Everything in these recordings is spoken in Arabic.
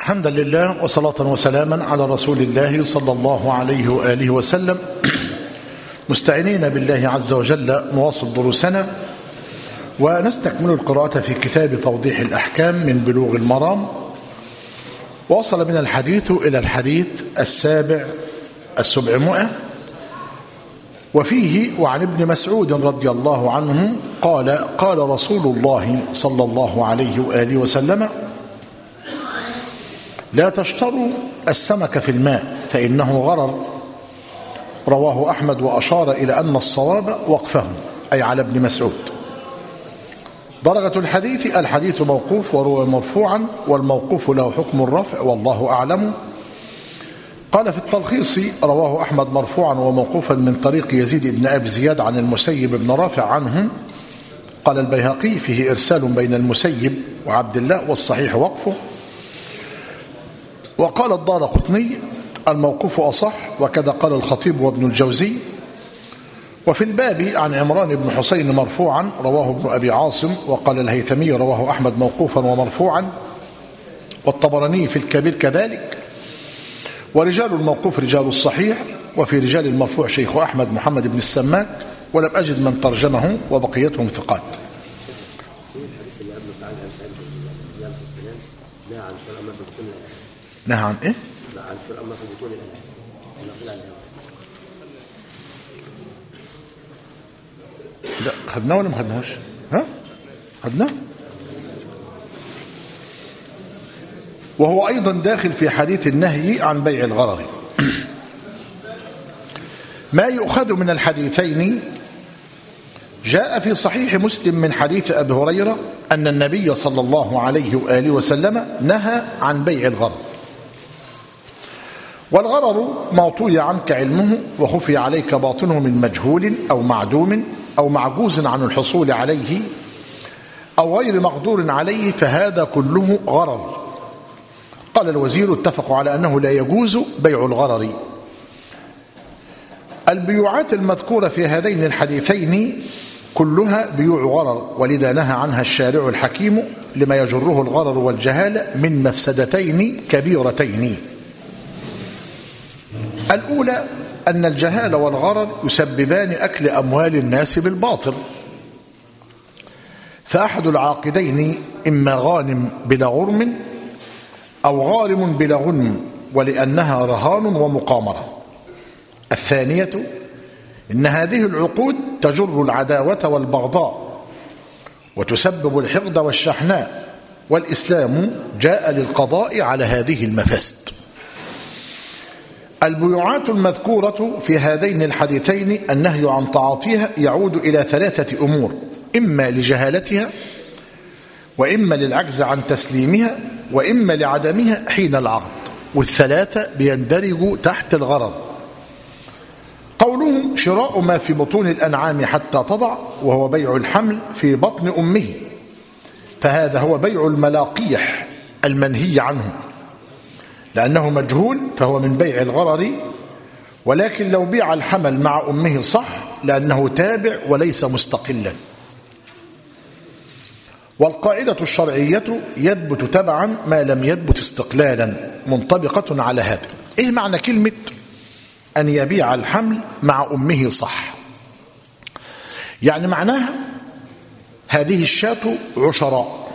حمدا لله وصلاة وسلاما على رسول الله صلى الله عليه وآله وسلم، مستعينين بالله عز وجل نواصل دروسنا ونستكمل القراءة في كتاب توضيح الأحكام من بلوغ المرام. وصل من الحديث إلى الحديث 700 وفيه وعن ابن مسعود رضي الله عنه قال رسول الله صلى الله عليه وآله وسلم: لا تشتروا السمك في الماء فإنه غرر. رواه أحمد وأشار إلى أن الصواب وقفه، أي على ابن مسعود. درجة الحديث موقوف وروى مرفوعا، والموقوف له حكم الرفع والله أعلم. قال في التلخيص: رواه أحمد مرفوعا وموقوفا من طريق يزيد بن أبي زياد عن المسيب بن رافع عنه. قال البيهقي: فيه إرسال بين المسيب وعبد الله، والصحيح وقفه. وقال الدارقطني: الموقوف أصح، وكذا قال الخطيب وابن الجوزي. وفي الباب عن عمران بن حسين مرفوعا، رواه ابن أبي عاصم. وقال الهيثمي: رواه أحمد موقوفا ومرفوعا، والطبراني في الكبير كذلك. ورجال الموقوف رجال الصحيح، وفي رجال المرفوع شيخ أحمد محمد بن السماك، ولم أجد من ترجمه، وبقيتهم ثقات. نهى عن ايه؟ عن شرع ما في بطون الأنعام. لا، خدناه ولا ما خدناهوش؟ خدناه. وهو أيضا داخل في حديث النهي عن بيع الغرر. ما يؤخذ من الحديثين: جاء في صحيح مسلم من حديث أبي هريرة أن النبي صلى الله عليه وآله وسلم نهى عن بيع الغرر. والغرر ما طوي عنك علمه وخفي عليك باطنه من مجهول أو معدوم أو معجوز عن الحصول عليه أو غير مقدور عليه، فهذا كله غرر. قال الوزير: اتفقوا على أنه لا يجوز بيع الغرر. البيوعات المذكورة في هذين الحديثين كلها بيوع غرر، ولذا نهى عنها الشارع الحكيم لما يجره الغرر والجهالة من مفسدتين كبيرتين. الأولى أن الجهالة والغرر يسببان أكل أموال الناس بالباطل، فأحد العاقدين إما غانم بلا غرم أو غارم بلا غنم، ولأنها رهان ومقامرة. الثانية إن هذه العقود تجر العداوة والبغضاء وتسبب الحقد والشحناء، والإسلام جاء للقضاء على هذه المفاسد. البيوعات المذكورة في هذين الحديثين النهي عن تعاطيها يعود إلى 3 أمور: إما لجهالتها، وإما للعجز عن تسليمها، وإما لعدمها حين العقد، والثلاثة بيندرجوا تحت الغرر. قوله: شراء ما في بطون الأنعام حتى تضع، وهو بيع الحمل في بطن أمه، فهذا هو بيع الملاقيح المنهي عنه، لأنه مجهول فهو من بيع الغرر. ولكن لو بيع الحمل مع أمه صح، لأنه تابع وليس مستقلا. والقاعدة الشرعية يثبت تبعا ما لم يثبت استقلالا، منطبقة على هذا. إيه معنى كلمة أن يبيع الحمل مع أمه صح؟ يعني معناها هذه الشاة عشراء،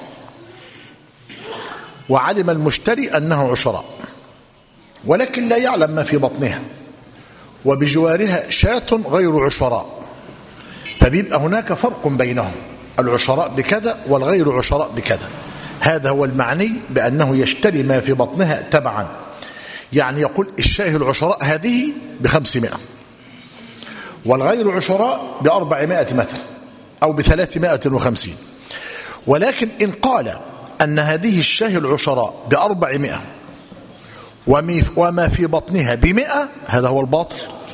وعلم المشتري أنه عشراء، ولكن لا يعلم ما في بطنها، وبجوارها شاة غير عشراء، فبيبقى هناك فرق بينهم، العشراء بكذا والغير عشراء بكذا. هذا هو المعني بأنه يشتري ما في بطنها تبعا. يعني يقول الشاه العشراء هذه ب500، والغير عشراء ب400 مثلا أو ب350. ولكن إن قال أن هذه الشاه العشراء ب400 وما في بطنها ب100، هذا هو الباطل.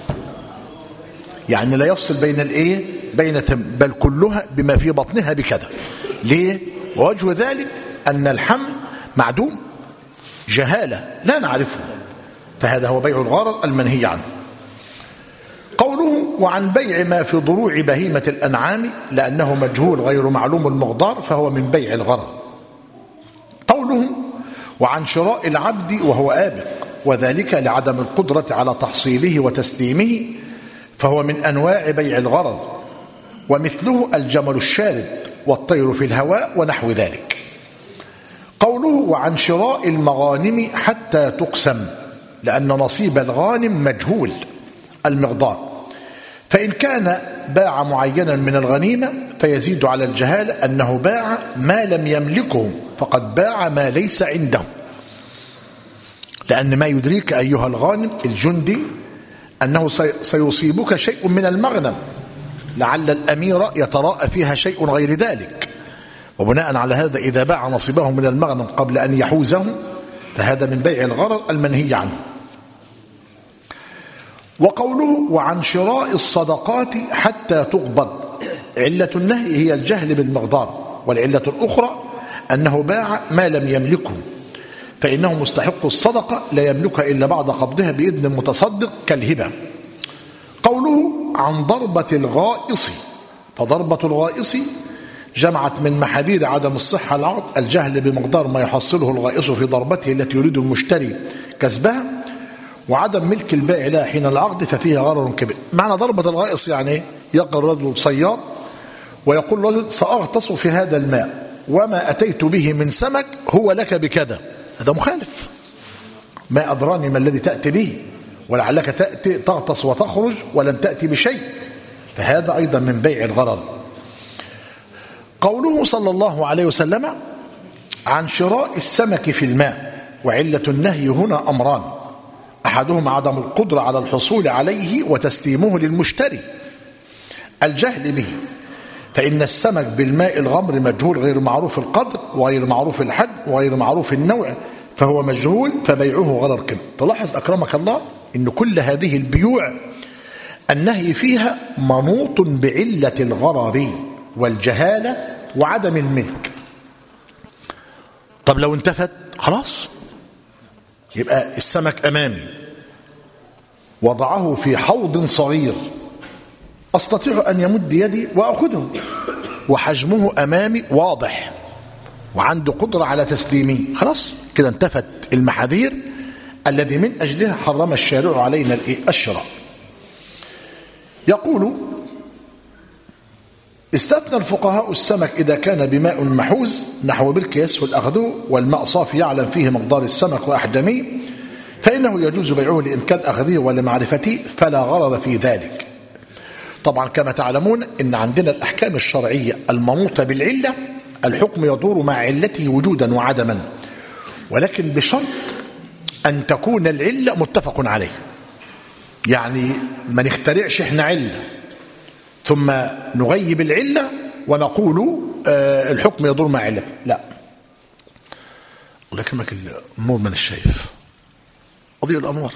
يعني لا يفصل بين بل كلها بما في بطنها بكذا. ليه؟ ووجه ذلك أن الحمل معدوم، جهالة لا نعرفه، فهذا هو بيع الغرر المنهي عنه. قوله: وعن بيع ما في ضروع بهيمة الأنعام، لأنه مجهول غير معلوم المقدار، فهو من بيع الغرر. قوله: وعن شراء العبد وهو آبق، وذلك لعدم القدرة على تحصيله وتسليمه، فهو من أنواع بيع الغرر، ومثله الجمل الشارد والطير في الهواء ونحو ذلك. قوله وعن شراء المغانم حتى تقسم، لأن نصيب الغانم مجهول المقدار، فإن كان باع معينا من الغنيمة فيزيد على الجهالة أنه باع ما لم يملكه، فقد باع ما ليس عنده، لأن ما يدريك أيها الغانم الجندي أنه سيصيبك شيء من المغنم، لعل الأمير يتراءى فيها شيء غير ذلك، وبناء على هذا إذا باع نصيبه من المغنم قبل أن يحوزه فهذا من بيع الغرر المنهي عنه. وقوله وعن شراء الصدقات حتى تقبض، علة النهي هي الجهل بالمقدار، والعلة الأخرى أنه باع ما لم يملكه، فإنه مستحق الصدقة لا يملكها إلا بعد قبضها بإذن المتصدق كالهبة. قوله عن ضربة الغائص، فضربة الغائص جمعت من محاذير عدم الصحة العقد الجهل بمقدار ما يحصله الغائص في ضربته التي يريد المشتري كسبها، وعدم ملك البائع لها حين العقد ففيها غرر كبير. معنى ضربة الغائص يعني يقل رجل صياد ويقول رجل سأغطس في هذا الماء وما أتيت به من سمك هو لك بكذا، هذا مخالف. ما أدراني ما الذي تأتي به، ولعلك تأتي تغطس وتخرج ولن تأتي بشيء، فهذا أيضا من بيع الغرر. قوله صلى الله عليه وسلم عن شراء السمك في الماء، وعلة النهي هنا أمران، أحدهما عدم القدرة على الحصول عليه وتسليمه للمشتري، الجهل به، فإن السمك بالماء الغمر مجهول غير معروف القدر وغير معروف الحد وغير معروف النوع، فهو مجهول فبيعه غرر كده. تلاحظ أكرمك الله إن كل هذه البيوع النهي فيها منوط بعلة الغرر والجهالة وعدم الملك. طب لو انتفت خلاص، يبقى السمك أمامي وضعه في حوض صغير أستطيع أن يمد يدي وأخذه، وحجمه أمامي واضح وعنده قدرة على تسليمه، خلاص كده انتفت المحاذير الذي من أجلها حرم الشارع علينا الشراء. يقول استثنى الفقهاء السمك إذا كان بماء محوز نحو برك يسهل أخذه والماء صافي يعلم فيه مقدار السمك وأحجامه، فإنه يجوز بيعه لإمكان أخذه ولمعرفته فلا غرر في ذلك. طبعا كما تعلمون إن عندنا الأحكام الشرعية المنوطة بالعلة الحكم يدور مع علته وجودا وعدما، ولكن بشرط أن تكون العلة متفق عليه، يعني ما نخترعش احنا علة ثم نغيب العلة ونقول الحكم يدور مع علته، لا. الله يكرمك النور من الشايف أضيء الأنوار.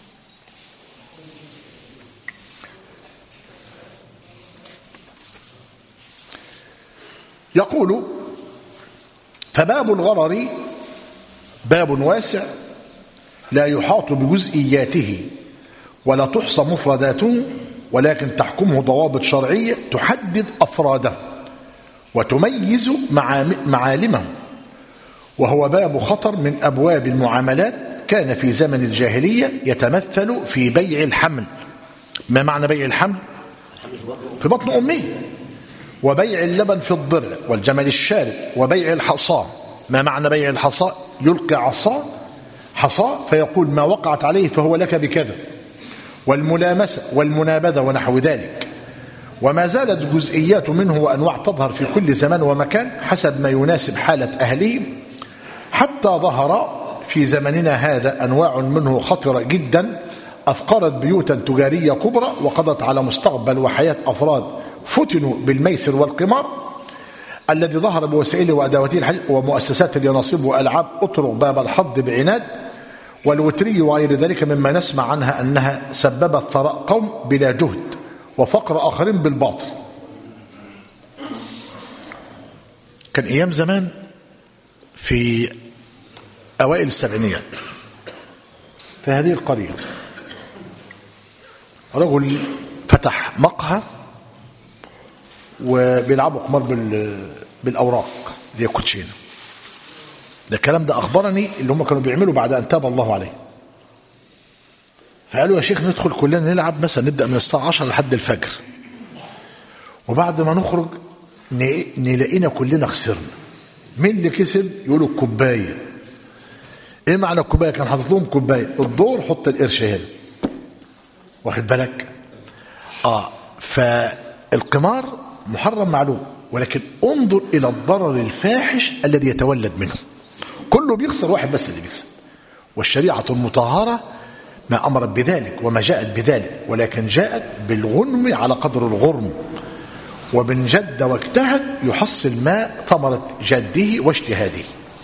يقول فباب الغرر باب واسع لا يحاط بجزئياته ولا تحصى مفرداته، ولكن تحكمه ضوابط شرعية تحدد أفراده وتميز معالمه، وهو باب خطر من أبواب المعاملات كان في زمن الجاهلية يتمثل في بيع الحمل. ما معنى بيع الحمل؟ في بطن أمه، وبيع اللبن في الضرع والجمل الشارد، وبيع الحصى. ما معنى بيع الحصى؟ يلقي حصى فيقول ما وقعت عليه فهو لك بكذا، والملامسة والمنابذة ونحو ذلك. وما زالت جزئيات منه وأنواع تظهر في كل زمان ومكان حسب ما يناسب حالة أهله، حتى ظهر في زمننا هذا أنواع منه خطرة جدا أفقرت بيوتا تجارية كبرى وقضت على مستقبل وحياة أفراد فتنوا بالميسر والقمار الذي ظهر بوسائله وأدواته الحديث ومؤسسات اليناصيب وألعاب أطرق باب الحظ بعناد والوتري وغير ذلك مما نسمع عنها أنها سببت ثراء قوم بلا جهد وفقر آخرين بالباطل. كان أيام زمان في أوائل السبعينيات في هذه القرية رجل فتح مقهى وبيلعبوا قمار بالأوراق اللي هي كوتشينه، ده الكلام ده أخبرني اللي هم كانوا بيعملوا بعد أن تاب الله عليه. فقالوا يا شيخ ندخل كلنا نلعب مثلا، نبدأ من الساعة 10 لحد الفجر، وبعد ما نخرج نلاقينا كلنا خسرنا. مين اللي كسب؟ يقولوا الكوباية. ايه معنى الكوباية؟ كان حاطط لهم كوباية، الدور حط القرش هنا، واخد بالك؟ فالقمار محرم معلوم، ولكن انظر إلى الضرر الفاحش الذي يتولد منه. كله بيخسر، واحد بس اللي بيكسب. والشريعة المطهرة ما أمرت بذلك وما جاءت بذلك، ولكن جاءت بالغنم على قدر الغرم، ومن جد واجتهد يحصل ما ثمرة جده واجتهاده.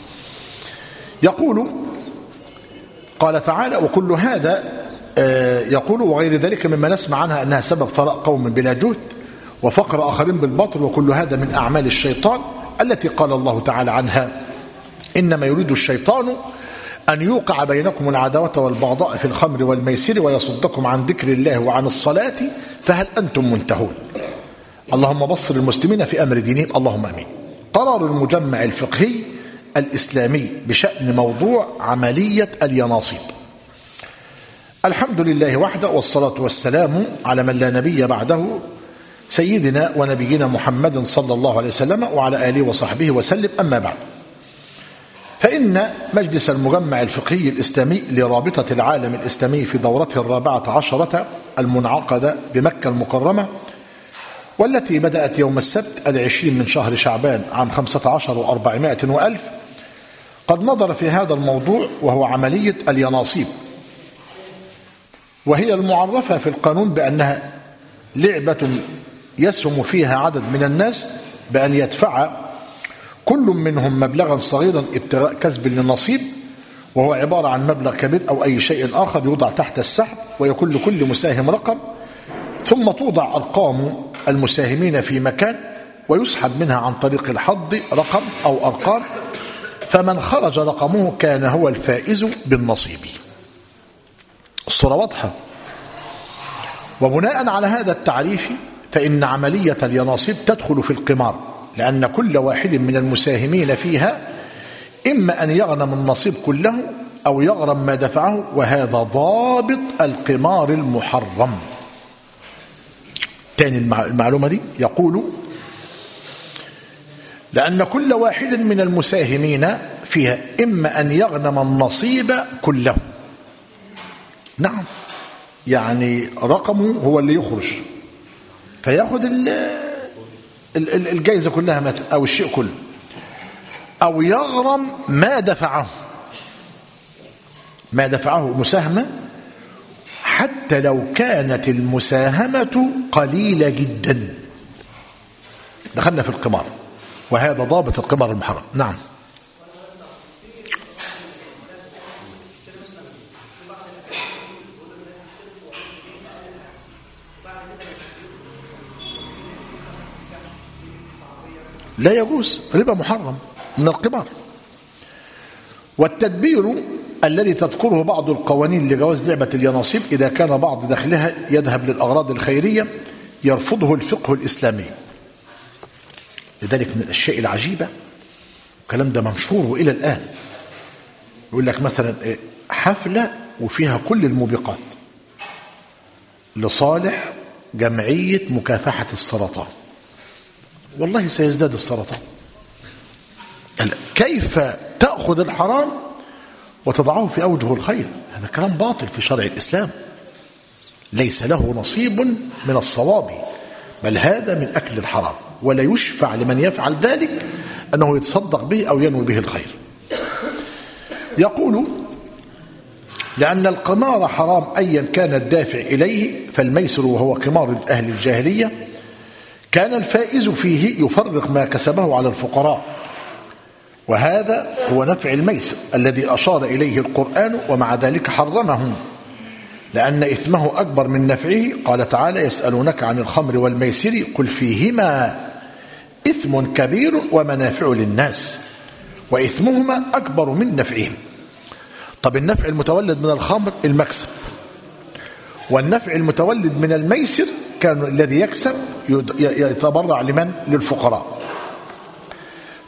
يقول قال تعالى: وكل هذا يقول وغير ذلك مما نسمع عنها أنها سبب ثراء قوم بلا جهد وفقر آخرين بالباطل، وكل هذا من أعمال الشيطان التي قال الله تعالى عنها: إنما يريد الشيطان أن يوقع بينكم العداوة والبغضاء في الخمر والميسر ويصدكم عن ذكر الله وعن الصلاة فهل أنتم منتهون. اللهم بصر المسلمين في أمر دينهم، اللهم أمين. قرار المجمع الفقهي الإسلامي بشأن موضوع عملية اليانصيب. الحمد لله وحده، والصلاة والسلام على من لا نبي بعده، سيدنا ونبينا محمد صلى الله عليه وسلم وعلى آله وصحبه وسلم. أما بعد، فإن مجلس المجمع الفقهي الإسلامي لرابطة العالم الإسلامي في دورته 14 المنعقدة بمكة المكرمة، والتي بدأت يوم السبت 20 من شهر شعبان عام 15 و400 وألف، قد نظر في هذا الموضوع، وهو عملية اليانصيب، وهي المعرفة في القانون بأنها لعبة يسهم فيها عدد من الناس بأن يدفع كل منهم مبلغا صغيرا ابتغاء كسب للنصيب، وهو عبارة عن مبلغ كبير أو أي شيء آخر يوضع تحت السحب، ويكون لكل مساهم رقم، ثم توضع أرقام المساهمين في مكان ويسحب منها عن طريق الحظ رقم أو أرقام، فمن خرج رقمه كان هو الفائز بالنصيب. الصورة واضحة. وبناء على هذا التعريف فإن عملية اليانصيب تدخل في القمار، لأن كل واحد من المساهمين فيها إما أن يغنم النصيب كله أو يغرم ما دفعه، وهذا ضابط القمار المحرم. تاني المعلومة دي، يقول: لأن كل واحد من المساهمين فيها إما أن يغنم النصيب كله. نعم، يعني رقمه هو اللي يخرج فيأخذ الجائزة كلها أو الشيء كله، أو يغرم ما دفعه مساهمة، حتى لو كانت المساهمة قليلة جدا. دخلنا في القمار، وهذا ضابط القمار المحرم. نعم. لا يجوز، ربا محرم من القمار. والتدبير الذي تذكره بعض القوانين لجواز لعبة اليانصيب إذا كان بعض دخلها يذهب للأغراض الخيرية يرفضه الفقه الإسلامي. لذلك من الأشياء العجيبة، الكلام ده منشور وإلى الآن، يقول لك مثلا حفلة وفيها كل الموبقات لصالح جمعية مكافحة السرطان، والله سيزداد السرطان. كيف تأخذ الحرام وتضعه في أوجه الخير؟ هذا كلام باطل في شرع الإسلام، ليس له نصيب من الصواب، بل هذا من أكل الحرام، ولا يشفع لمن يفعل ذلك أنه يتصدق به أو ينوي به الخير. يقول: لأن القمار حرام أيا كان الدافع إليه، فالميسر وهو قمار أهل الجاهلية كان الفائز فيه يفرق ما كسبه على الفقراء، وهذا هو نفع الميسر الذي أشار إليه القرآن، ومع ذلك حرمه لأن إثمه أكبر من نفعه. قال تعالى: يسألونك عن الخمر والميسر قل فيهما إثم كبير ومنافع للناس وإثمهما أكبر من نفعهم. طب النفع المتولد من الخمر المكسب، والنفع المتولد من الميسر كان الذي يكسب يتبرع لمن؟ للفقراء.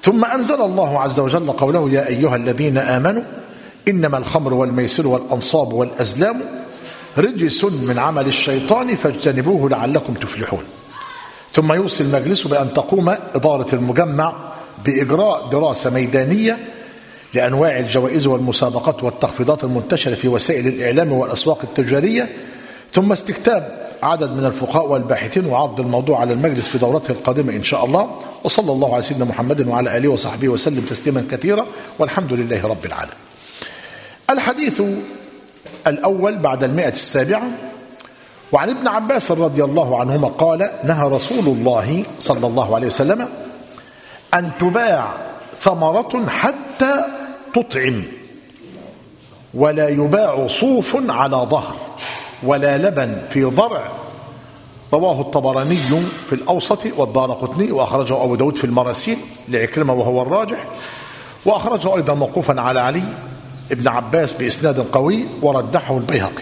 ثم أنزل الله عز وجل قوله يا أيها الذين آمنوا إنما الخمر والميسر والأنصاب والأزلام رجس من عمل الشيطان فاجتنبوه لعلكم تفلحون. ثم يوصي المجلس بأن تقوم إدارة المجمع بإجراء دراسة ميدانية لأنواع الجوائز والمسابقات والتخفيضات المنتشرة في وسائل الإعلام والأسواق التجارية، ثم استكتاب عدد من الفقهاء والباحثين وعرض الموضوع على المجلس في دورته القادمة إن شاء الله. وصلى الله على سيدنا محمد وعلى آله وصحبه وسلم تسليما كثيرا، والحمد لله رب العالمين. الحديث الأول بعد 107. وعن ابن عباس رضي الله عنهما قال نهى رسول الله صلى الله عليه وسلم أن تباع ثمرة حتى تطعم، ولا يباع صوف على ظهر، ولا لبن في ضرع. رواه الطبراني في الأوسط والدارقطني، وأخرجه أبو داود في المراسيل لعكرمة وهو الراجح، وأخرجه أيضا موقوفا على علي ابن عباس بإسناد قوي ورجحه البيهقي.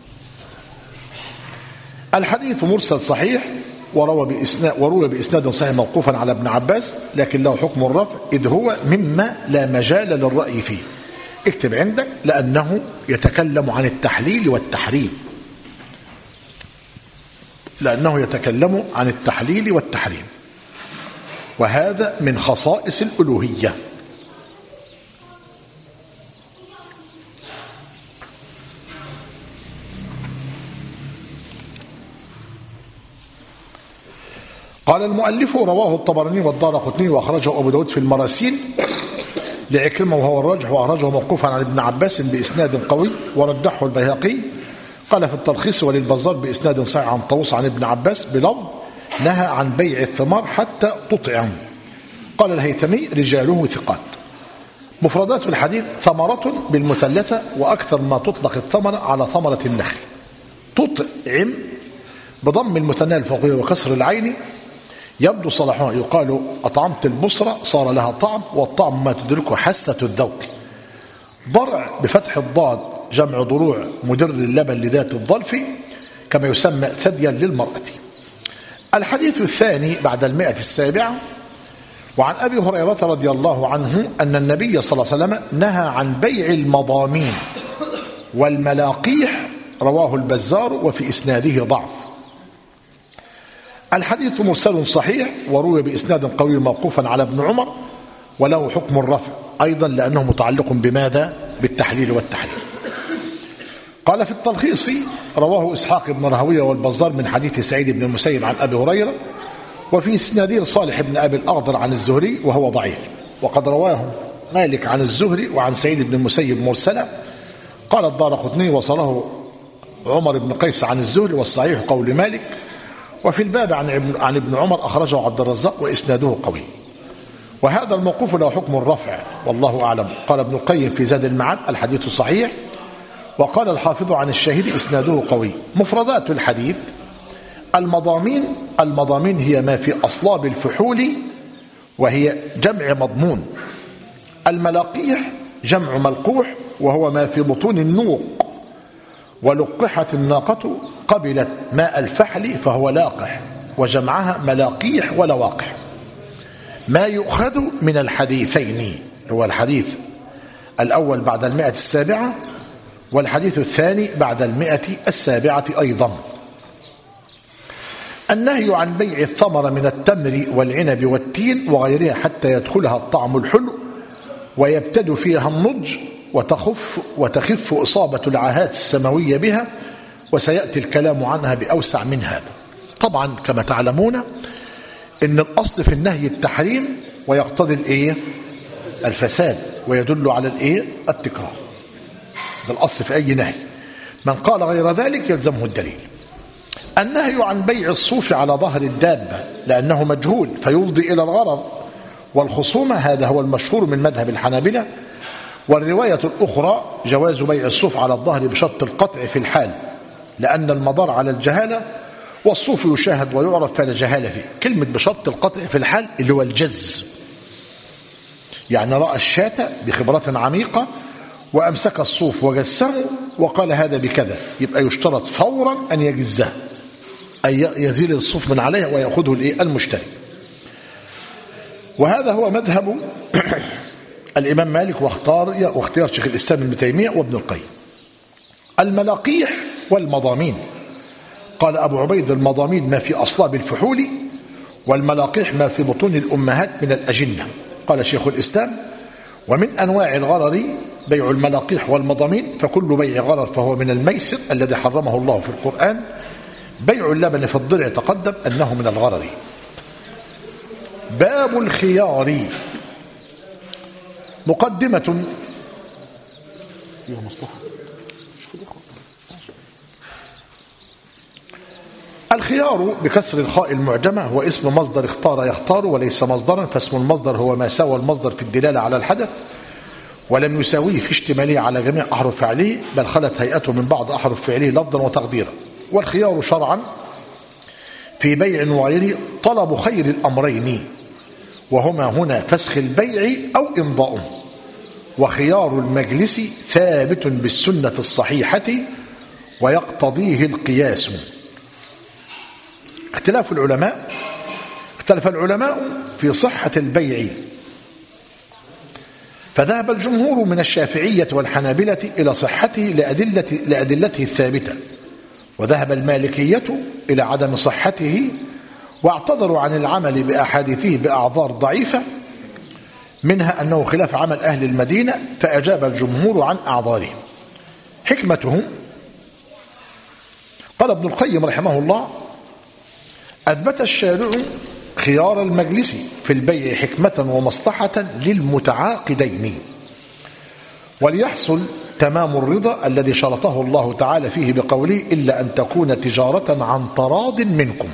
الحديث مرسل صحيح وروى بإسناد صحيح موقوفا على ابن عباس، لكن له حكم الرفع إذ هو مما لا مجال للرأي فيه. اكتب عندك لأنه يتكلم عن التحليل والتحريم، لأنه يتكلم عن التحليل والتحريم، وهذا من خصائص الألوهية. قال المؤلف رواه الطبراني والدارقطني وأخرجه أبو داود في المراسيل لعكرمة وهو الراجح، وأخرجه موقوفا عن ابن عباس بإسناد قوي ورجحه البيهقي. قال في التلخيص وللبزار بإسناد صحيح عن طاووس عن ابن عباس بلفظ نهى عن بيع الثمار حتى تطعم. قال الهيثمي رجاله ثقات. مفردات الحديث ثمرة بالمثلثة، وأكثر ما تطلق الثمرة على ثمرة النخل. تطعم بضم المثنى الفوقية وكسر العين يبدو صلاحها، يقال أطعمت البصرة صار لها طعم، والطعم ما تدركه حاسة الذوق. ضرع بفتح الضاد جمع ضروع مدر اللبن لذات الظلف، كما يسمى ثديا للمرأة. الحديث الثاني بعد 107. وعن أبي هريرة رضي الله عنه أن النبي صلى الله عليه وسلم نهى عن بيع المضامين والملاقيح، رواه البزار وفي إسناده ضعف. الحديث مرسل صحيح وروي بإسناد قوي موقوفا على ابن عمر، وله حكم الرفع أيضا لأنه متعلق بماذا؟ بالتحليل والتحريم. قال في التلخيص رواه إسحاق بن راهويه والبزار من حديث سعيد بن المسيب عن أبي هريرة، وفي إسناده صالح بن أبي الأخضر عن الزهري وهو ضعيف، وقد رواه مالك عن الزهري وعن سعيد بن المسيب مرسلا. قال الدارقطني وصله عمر بن قيس عن الزهري، والصحيح قول مالك. وفي الباب عن ابن عمر أخرجه عبد الرزاق وإسناده قوي، وهذا الموقوف له حكم الرفع والله أعلم. قال ابن القيم في زاد المعاد الحديث صحيح، وقال الحافظ عن الشاهد إسناده قوي. مفردات الحديث المضامين هي ما في أصلاب الفحول وهي جمع مضمون. الملاقيح جمع ملقوح وهو ما في بطون النوق. ولقحت الناقة قبلت ماء الفحل فهو لاقح، وجمعها ملاقيح ولواقح. ما يؤخذ من الحديثين هو الحديث الأول بعد 107 والحديث الثاني بعد 107 أيضا. النهي عن بيع الثمر من التمر والعنب والتين وغيرها حتى يدخلها الطعم الحلو ويبتد فيها النضج وتخف إصابة العاهات السماوية بها، وسيأتي الكلام عنها بأوسع من هذا. طبعا كما تعلمون إن الأصل في النهي التحريم ويقتضي الفساد، ويدل على التكرار. ده الأصل في أي نهي، من قال غير ذلك يلزمه الدليل. النهي عن بيع الصوف على ظهر الدابة لأنه مجهول فيفضي إلى الغرر والخصومة، هذا هو المشهور من مذهب الحنابلة. والرواية الأخرى جواز بيع الصوف على الظهر بشرط القطع في الحال، لأن المضار على الجهالة والصوف يشاهد ويعرف فلا جهالة فيه. كلمة بشرط القطع في الحال اللي هو الجز، يعني رأى الشاة بخبرة عميقة وأمسك الصوف وجسه وقال هذا بكذا، يبقى يشترط فورا أن يجزه، أي يزيل الصوف من عليه ويأخذه المشتري. وهذا هو مذهب الإمام مالك واختيار شيخ الإسلام ابن تيمية وابن القيم. الملاقيح والمضامين، قال أبو عبيد: المضامين ما في أصلاب الفحول، والملاقيح ما في بطون الأمهات من الأجنة. قال شيخ الإسلام: ومن أنواع الغرر بيع الملاقيح والمضامين، فكل بيع غرر فهو من الميسر الذي حرمه الله في القرآن. بيع اللبن في الضرع تقدم أنه من الغرر. باب الخيار. مقدمة. الخيار بكسر الخاء المعجمة هو اسم مصدر اختار يختار وليس مصدرا، فاسم المصدر هو ما ساوى المصدر في الدلالة على الحدث ولم يساويه في اشتماله على جميع أحرف فعله، بل خلت هيئته من بعض أحرف فعله لفظا وتقديرا. والخيار شرعا في بيع وغيره طلب خير الأمرين، وهما هنا فسخ البيع أو إمضاؤه. وخيار المجلس ثابت بالسنة الصحيحة ويقتضيه القياس. اختلف العلماء في صحة البيع، فذهب الجمهور من الشافعية والحنابلة إلى صحته لأدلته الثابتة، وذهب المالكية إلى عدم صحته، واعتذروا عن العمل بأحاديثه بأعذار ضعيفة، منها أنه خلاف عمل أهل المدينة، فأجاب الجمهور عن أعذارهم. حكمته، قال ابن القيم رحمه الله: أثبت الشارع خيار المجلس في البيع حكمة ومصلحة للمتعاقدين، وليحصل تمام الرضا الذي شرطه الله تعالى فيه بقوله: إلا أن تكون تجارة عن تراض منكم.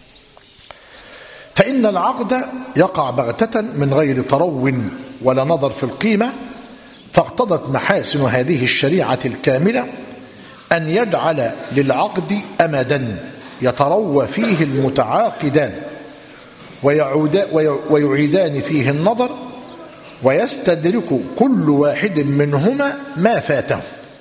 فإن العقد يقع بغتة من غير ترو ولا نظر في القيمة، فاقتضت محاسن هذه الشريعة الكاملة أن يجعل للعقد أمدا يتروى فيه المتعاقدان ويعيدان فيه النظر، ويستدرك كل واحد منهما ما فاته.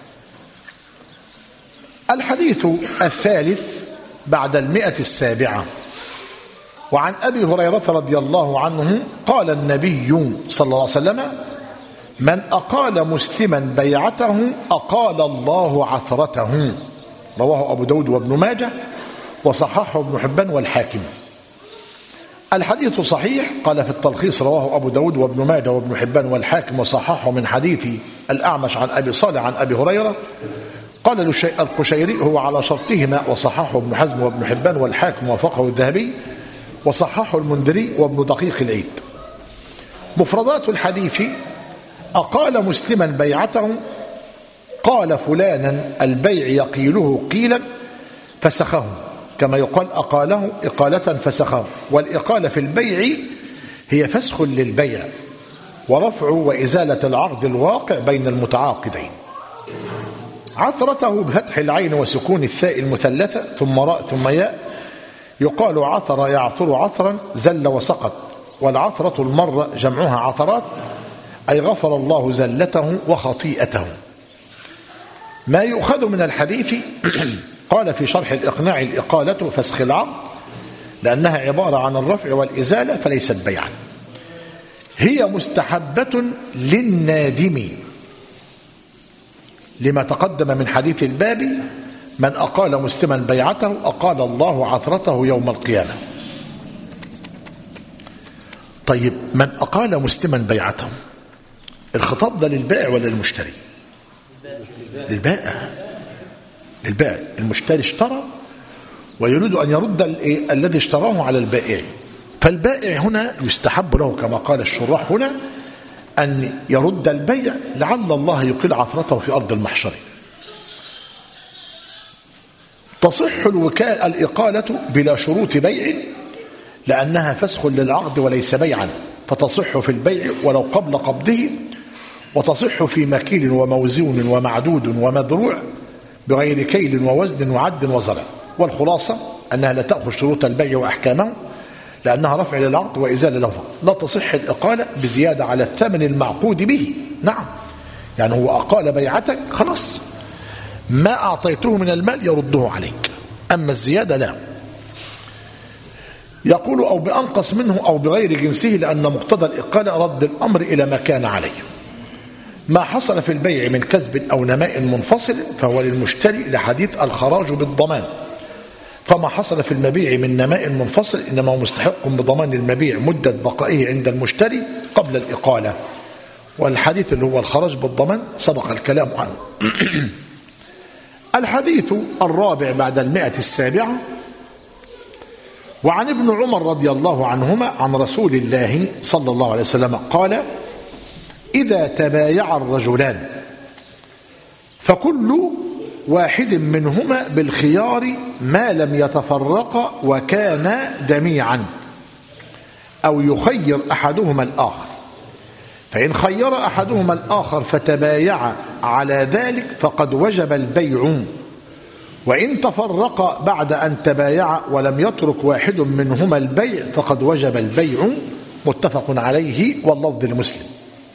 الحديث الثالث بعد 107. وعن أبي هريرة رضي الله عنه قال النبي صلى الله عليه وسلم: من أقال مسلما بيعته أقال الله عثرته. رواه أبو داود وابن ماجه وصححه ابن حبان والحاكم. الحديث صحيح، قال في التلخيص: رواه أبو داود وابن ماجه وابن حبان والحاكم وصححه من حديث الأعمش عن أبي صالح عن أبي هريرة. قال القشيري: هو على شرطهما، وصححه ابن حزم وابن حبان والحاكم ووافقه الذهبي وصححه المنذري وابن دقيق العيد. مفردات الحديث: أقال مسلما بيعته، قال فلانا البيع يقيله قيلا فسخه، كما يقال أقاله إقالة فسخه. والإقالة في البيع هي فسخ للبيع ورفع وإزالة العقد الواقع بين المتعاقدين. عثرته بفتح العين وسكون الثاء المثلثة ثم راء ثم ياء، يقال عثر يعثر عثرا زل وسقط. والعثرة المرة جمعها عثرات، أي غفر الله زلته وخطيئته. ما يؤخذ من الحديث قال في شرح الإقناع: الإقالة فسخ العقد، لأنها عبارة عن الرفع والإزالة فليست بيعا. هي مستحبة للنادم، لما تقدم من حديث الباب: من أقال مسلما بيعته أقال الله عثرته يوم القيامة. طيب، من أقال مسلما بيعته، الخطاب ده للبائع ولا للمشتري؟ للبائع. المشتري اشترى ويريد أن يرد الذي اشتراه على البائع، فالبائع هنا يستحب له كما قال الشراح هنا أن يرد البيع لعل الله يقيل عثرته في أرض المحشر. تصح الإقالة بلا شروط بيع، لأنها فسخ للعقد وليس بيعا، فتصح في البيع ولو قبل قبضه، وتصح في مكيل وموزون ومعدود ومذروع بغير كيل ووزن وعد وزرع. والخلاصة أنها لا تأخذ شروط البيع وأحكامه، لأنها رفع للعقد وإزالة له. لا تصح الإقالة بزيادة على الثمن المعقود به. نعم، يعني هو أقال بيعتك، خلاص ما أعطيته من المال يرده عليك، أما الزيادة لا. يقول أو بأنقص منه أو بغير جنسه، لأن مقتضى الإقالة رد الأمر إلى ما كان عليه. ما حصل في البيع من كسب أو نماء منفصل فهو للمشتري لحديث الخراج بالضمان، فما حصل في المبيع من نماء منفصل إنما هو مستحق بضمان المبيع مدة بقائه عند المشتري قبل الإقالة. والحديث اللي هو الخراج بالضمان سبق الكلام عنه. الحديث الرابع بعد 107 وعن ابن عمر رضي الله عنهما عن رسول الله صلى الله عليه وسلم قال: إذا تبايع الرجلان فكل واحد منهما بالخيار ما لم يتفرقا وكانا جميعا، أو يخير أحدهما الآخر، فإن خير أحدهما الآخر فتبايع على ذلك فقد وجب البيع، وإن تفرقا بعد أن تبايع ولم يترك واحد منهما البيع فقد وجب البيع. متفق عليه واللفظ لمسلم.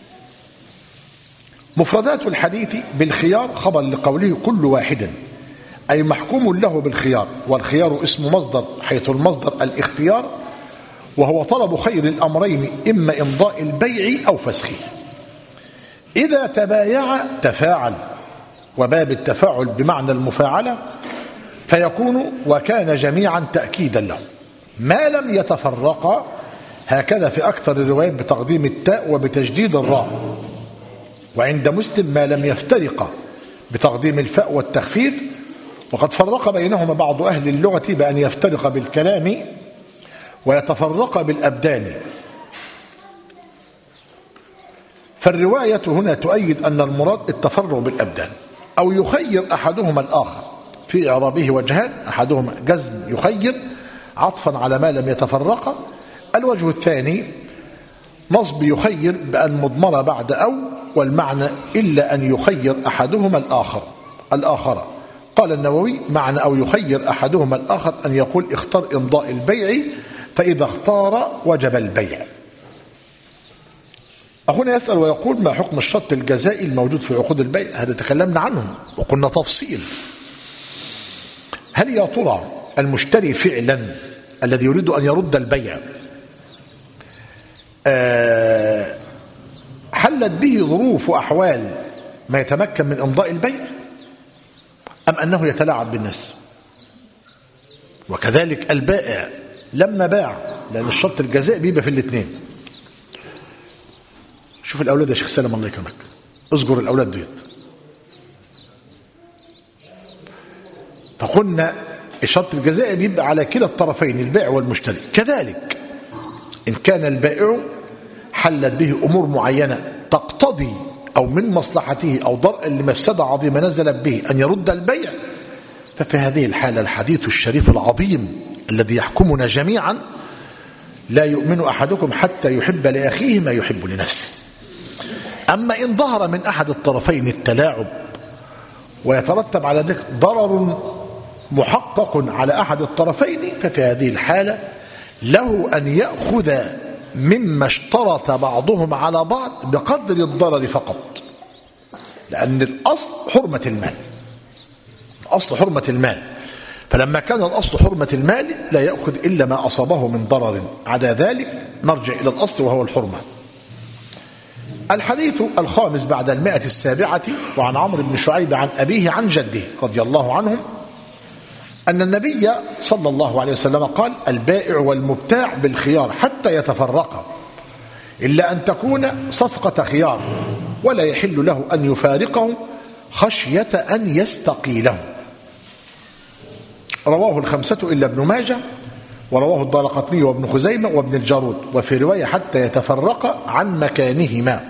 مفردات الحديث: بالخيار خبر لقوله كل واحد، أي محكوم له بالخيار، والخيار اسم مصدر حيث المصدر الاختيار، وهو طلب خير الأمرين إما إمضاء البيع أو فسخه. إذا تبايع تفاعل، وباب التفاعل بمعنى المفاعلة، فيكون وكان جميعا تأكيدا له. ما لم يتفرقا هكذا في أكثر الروايات بتقديم التاء وبتجديد الراء، وعند مسلم ما لم يفترقا بتقديم الفاء والتخفيف، وقد فرق بينهما بعض أهل اللغة بأن يفترق بالكلام ويتفرق بالأبدان. فالرواية هنا تؤيد أن المراد التفرق بالأبدان. أو يخير أحدهما الآخر، في إعرابه وجهان: أحدهما جزم يخير عطفا على ما لم يتفرق، الوجه الثاني نصب يخير بأن مضمر بعد أو، والمعنى إلا أن يخير أحدهما الآخر. قال النووي: معنى أو يخير أحدهما الآخر أن يقول اختار إمضاء البيع، فإذا اختار وجب البيع. أخونا يسأل ويقول: ما حكم الشرط الجزائي الموجود في عقود البيع؟ هذا تكلمنا عنه وقلنا تفصيل. هل يا ترى المشتري فعلا الذي يريد أن يرد البيع حلت به ظروف وأحوال ما يتمكن من إمضاء البيع، أم أنه يتلاعب بالناس؟ وكذلك البائع لما باع، لأن الشرط الجزائي بيبقى في الاثنين. شوف الأولاد يا شيخ سلام الله يكرمك، اذكر الأولاد ديت. فقلنا الشرط الجزائي بيبقى على كلا الطرفين، البائع والمشتري. كذلك إن كان البائع حلت به أمور معينة تقتضي أو من مصلحته أو درءا لمفسدة عظيمة نزلت به أن يرد البيع، ففي هذه الحالة الحديث الشريف العظيم الذي يحكمنا جميعا: لا يؤمن أحدكم حتى يحب لأخيه ما يحب لنفسه. أما إن ظهر من أحد الطرفين التلاعب ويترتب على ذلك ضرر محقق على أحد الطرفين، ففي هذه الحالة له أن يأخذ مما اشترط بعضهم على بعض بقدر الضرر فقط، لأن الأصل حرمة المال. الأصل حرمة المال، فلما كان الأصل حرمة المال لا يأخذ إلا ما أصابه من ضرر، عدا ذلك نرجع إلى الأصل وهو الحرمة. الحديث الخامس بعد 107 وعن عمرو بن شعيب عن أبيه عن جده رضي الله عنهم أن النبي صلى الله عليه وسلم قال: البائع والمبتاع بالخيار حتى يتفرقا، إلا أن تكون صفقة خيار، ولا يحل له أن يفارقه خشية أن يستقيله. رواه الخمسة إلا ابن ماجه، ورواه الدارقطني وابن خزيمة وابن الجارود، وفي رواية حتى يتفرقا عن مكانهما.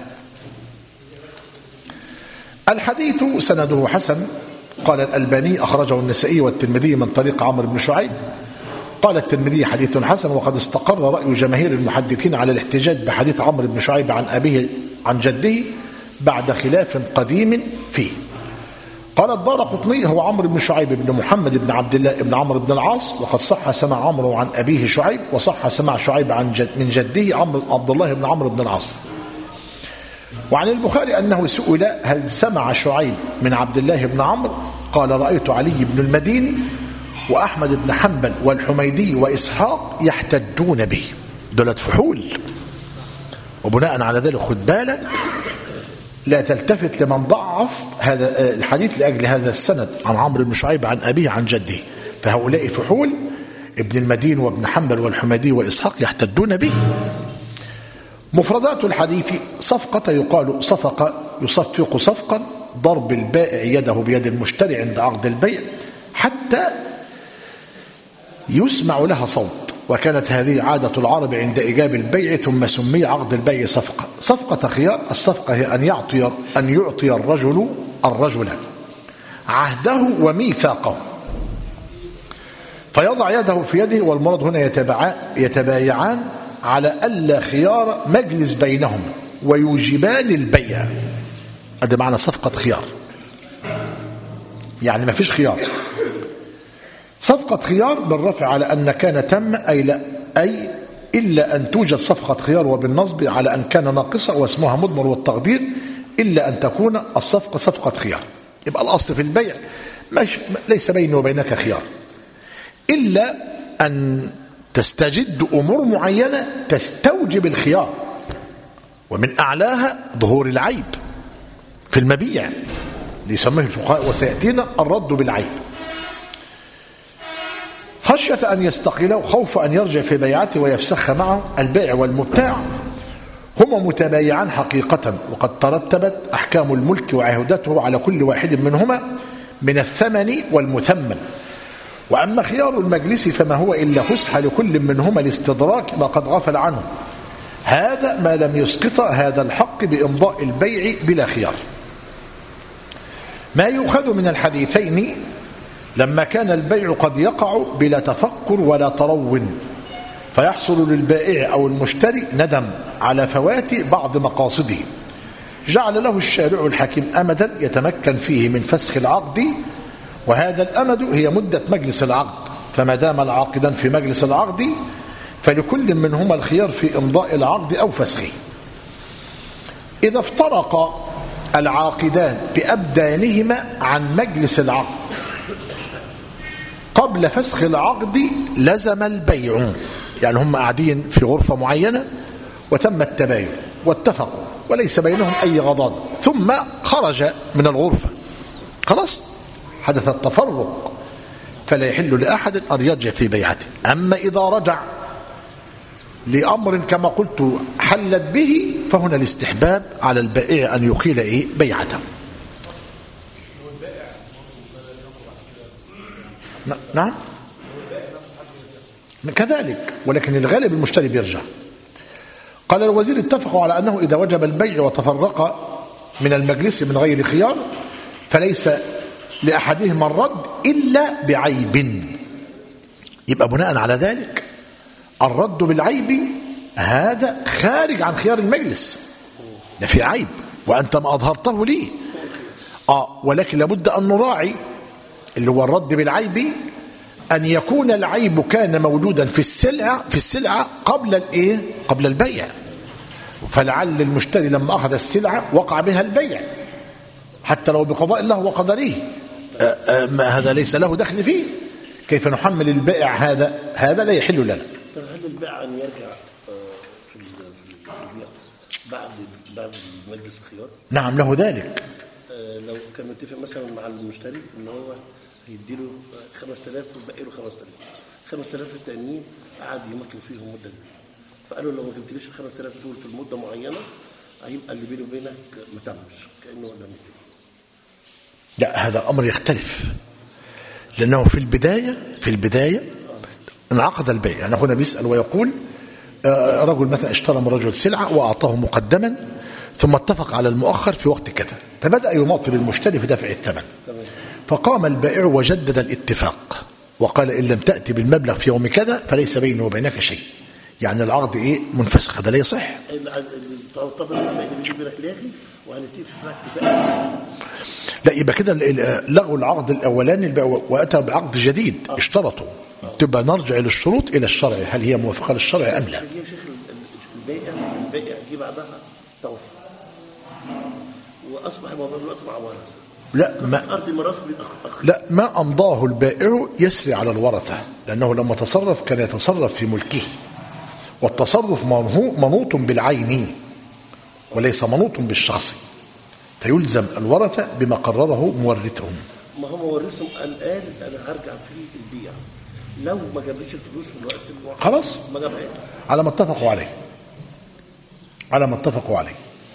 الحديث سنده حسن. قال الألباني: أخرجه النسائي والترمذي من طريق عمرو بن شعيب. قال الترمذي: حديث حسن. وقد استقر رأي جماهير المحدثين على الاحتجاج بحديث عمرو بن شعيب عن أبيه عن جده بعد خلاف قديم فيه. قال الدارقطني: هو عمرو بن شعيب بن محمد بن عبد الله بن عمرو بن العاص، وقد صح سمع عمرو عن أبيه شعيب، وصح سمع شعيب من جده عبد الله بن عمرو بن العاص. وعن البخاري أنه سئل: هل سمع شعيب من عبد الله بن عمرو؟ قال: رأيت علي بن المديني وأحمد بن حنبل والحميدي وإسحاق يحتجون به. دولت فحول. وبناء على ذلك خد بالك لا تلتفت لمن ضعف هذا الحديث لأجل هذا السند عن عمرو بن شعيب عن أبيه عن جده، فهؤلاء فحول ابن المدين وابن حنبل والحميدي وإسحاق يحتجون به. مفردات الحديث: صفقة يقال صفق يصفق صفقا، ضرب البائع يده بيد المشتري عند عقد البيع حتى يسمع لها صوت، وكانت هذه عادة العرب عند إيجاب البيع، ثم سمي عقد البيع صفقة. صفقة خيار: الصفقة هي أن يعطي الرجل عهده وميثاقه فيضع يده في يده، والمراد هنا يتبايعان على ألا خيار مجلس بينهم ويوجبان البيع. هذا معنى صفقة خيار، يعني ما فيش خيار. صفقة خيار بالرفع على أن كان تم أي إلا أن توجد صفقة خيار، وبالنصب على أن كان ناقصة واسمها مضمر، والتقدير إلا أن تكون الصفقة صفقة خيار. يبقى الأصل في البيع ليس بيني وبينك خيار، إلا أن تستجد أمور معينة تستوجب الخيار، ومن أعلاها ظهور العيب في المبيع ليسميه الفقهاء وسيأتينا الرد بالعيب. خشية أن يستقيله، خوف أن يرجع في بيعته ويفسخ معه. البائع والمبتاع هما متبايعان حقيقة، وقد ترتبت أحكام الملك وعهدته على كل واحد منهما من الثمن والمثمن. وأما خيار المجلس فما هو إلا فسحة لكل منهما لاستدراك ما قد غفل عنه، هذا ما لم يسقط هذا الحق بإمضاء البيع بلا خيار. ما يؤخذ من الحديثين: لما كان البيع قد يقع بلا تفكر ولا ترون، فيحصل للبائع أو المشتري ندم على فوات بعض مقاصده، جعل له الشارع الحكيم أمدا يتمكن فيه من فسخ العقد، وهذا الأمد هي مدة مجلس العقد، فما دام العاقدان في مجلس العقد فلكل منهما الخيار في إمضاء العقد أو فسخه. إذا افترق العاقدان بأبدانهما عن مجلس العقد قبل فسخ العقد لزم البيع، يعني هم قاعدين في غرفة معينة وتم التباين واتفقوا وليس بينهم أي غضاض، ثم خرج من الغرفة، خلاص حدث التفرق، فلا يحل لأحد أن يرجع في بيعته. أما إذا رجع لأمر كما قلت حلت به، فهنا الاستحباب على البائع أن يقيل بيعته. نعم كذلك، ولكن الغالب المشتري بيرجع. قال الوزير: اتفقوا على أنه إذا وجب البيع وتفرق من المجلس من غير خيار فليس لأحدهما الرد إلا بعيب. يبقى بناء على ذلك الرد بالعيب هذا خارج عن خيار المجلس، ده في عيب وأنت ما أظهرته لي، ولكن لابد أن نراعي اللي هو الرد بالعيب أن يكون العيب كان موجودا في السلعة قبل البيع، فلعل المشتري لما أخذ السلعة وقع بها البيع حتى لو بقضاء الله وقدره، هذا ليس له دخل فيه. كيف نحمل البائع هذا لا يحل لنا. طب هل البائع أن يرجع في البيع بعد مجلس الخيار؟ نعم له ذلك. لو كان متفق مثلا مع المشتري ان هو هيديله 5000 ويبقى له 5000 التانيين قعد يمطل فيهم مده، فقالوا لو ما جبتليش ال 5000 دول في المده معينه هيبقى اللي بيني وبينك ما تمش كانه ولا متفق. لا، هذا الامر يختلف، لانه في البدايه انعقد البيع. يعني هنا بيسال ويقول رجل مثلا اشترى من رجل سلعه واعطاه مقدما ثم اتفق على المؤخر في وقت كذا، فبدأ يماطل المشتري في دفع الثمن، فقام البائع وجدد الاتفاق وقال إن لم تأتي بالمبلغ في يوم كذا فليس بيني وبينك شيء، يعني العقد منفسخ، هذا لا يصح. لا، يبقى كده لغوا العقد الأولاني وأتى بعقد جديد اشترطوا، تبقى نرجع للشروط إلى الشرع، هل هي موافقة للشرع أم لا. يا شيخ البائع جه بعدها توفى واصبح الموضوع دلوقتي مع ورثه، لا ما أمضاه البائع يسري على الورثة، لأنه لما تصرف كان يتصرف في ملكه، والتصرف منوط بالعين وليس منوط بالشخص، فيلزم الورثة بما قرره مورثهم. ما هو مورثهم قال أنا هرجع في البيع، لو ما جابليش الفلوس في الوقت المعين خلاص ما جابهاش على ما اتفقوا عليه.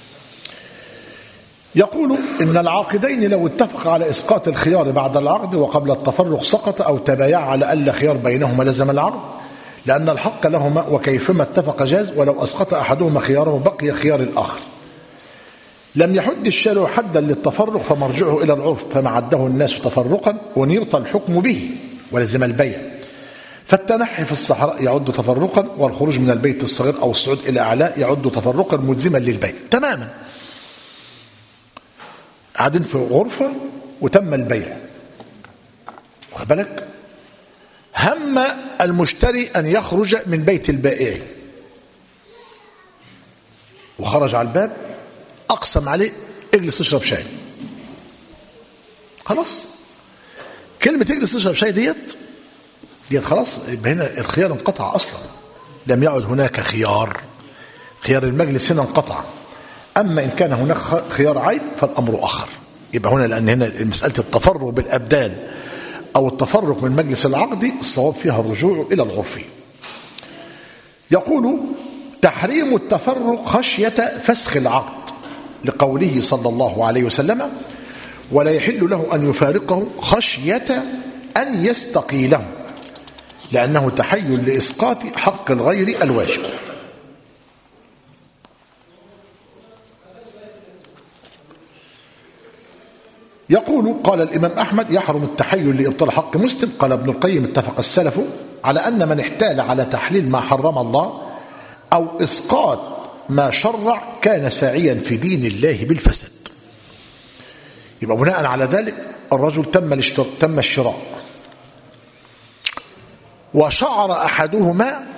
يقول إن العاقدين لو اتفق على إسقاط الخيار بعد العقد وقبل التفرق سقط، أو تبايع على ألا خيار بينهما لزم العقد، لأن الحق لهما وكيفما اتفق جاز، ولو أسقط أحدهما خياره بقي خيار الآخر. لم يحد الشارع حدا للتفرق فمرجعه إلى العرف، فما عده الناس تفرقا ونيط الحكم به ولزم البيع. فالتنحي في الصحراء يعد تفرقا، والخروج من البيت الصغير أو الصعود إلى أعلى يعد تفرقا ملزما للبيع تماما. قاعدين في غرفة وتم البيع، واخد بالك، هم المشتري أن يخرج من بيت البائع وخرج على الباب، أقسم عليه اجلس اشرب شاي. خلاص كلمة اجلس اشرب شاي ديت خلاص، هنا الخيار انقطع أصلا، لم يعد هناك خيار المجلس هنا انقطع. أما إن كان هناك خيار عيب فالأمر آخر. يبقى هنا لأن هنا مسألة التفرق بالأبدان أو التفرق من مجلس العقد الصواب فيها الرجوع إلى العرف. يقول تحريم التفرق خشية فسخ العقد، لقوله صلى الله عليه وسلم ولا يحل له أن يفارقه خشية أن يستقيله، لأنه تحيل لإسقاط حق الغير الواجب. يقول قال الإمام أحمد يحرم التحيل لإبطال حق مسلم. قال ابن القيم اتفق السلف على أن من احتال على تحليل ما حرم الله أو إسقاط ما شرع كان ساعيا في دين الله بالفساد. يبقى بناء على ذلك الرجل تم الشراء، وشعر أحدهما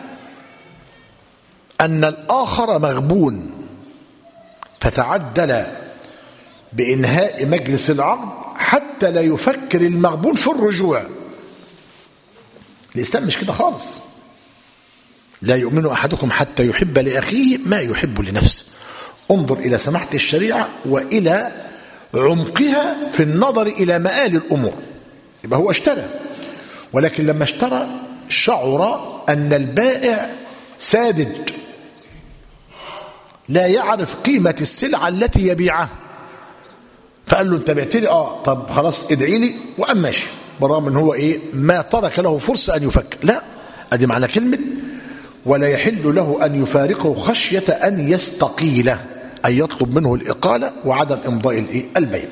أن الآخر مغبون، فتعجل بإنهاء مجلس العقد حتى لا يفكر المغبون في الرجوع. الإسلام مش كده خالص. لا يؤمن أحدكم حتى يحب لأخيه ما يحب لنفسه. انظر إلى سماحة الشريعة وإلى عمقها في النظر إلى مآل الأمور. يبقى هو اشترى، ولكن لما اشترى شعر أن البائع ساذج لا يعرف قيمة السلعة التي يبيعها، فقال له انت بعت لي طب خلاص ادعي لي وقام ماشي، بالرغم ان هو ما ترك له فرصه ان يفكر. لا، ادي معنى كلمه ولا يحل له ان يفارقه خشيه ان يستقيله، اي يطلب منه الاقاله وعدم امضاء البيع.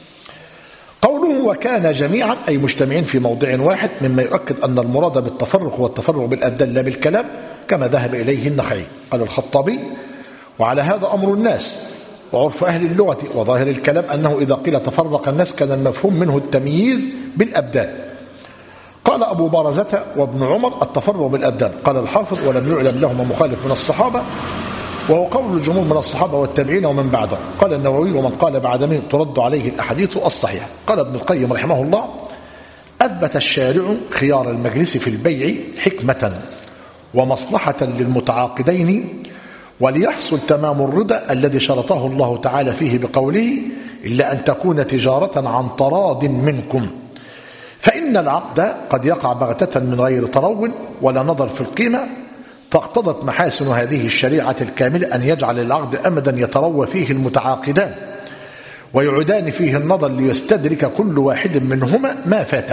قوله وكان جميعا اي مجتمعين في موضع واحد، مما يؤكد ان المراد بالتفرق هو التفرق بالابدان لا بالكلام، كما ذهب اليه النخعي. قال الخطابي وعلى هذا امر الناس وعرف أهل اللغة وظاهر الكلام أنه إذا قيل تفرق الناس كان المفهوم منه التمييز بالأبدان. قال أبو برزة وابن عمر التفرق بالأبدان. قال الحافظ ولم يعلم لهما مخالف من الصحابة، وهو قول الجمهور من الصحابة والتابعين ومن بعدهم. قال النووي ومن قال بعدهم ترد عليه الأحاديث الصحيحة. قال ابن القيم رحمه الله أثبت الشارع خيار المجلس في البيع حكمة ومصلحة للمتعاقدين، وليحصل تمام الرضا الذي شرطه الله تعالى فيه بقوله إلا أن تكون تجارة عن تراض منكم. فإن العقد قد يقع بغتة من غير ترون ولا نظر في القيمة، فاقتضت محاسن هذه الشريعة الكاملة أن يجعل العقد أمدا يتروى فيه المتعاقدان ويعدان فيه النظر ليستدرك كل واحد منهما ما فاته.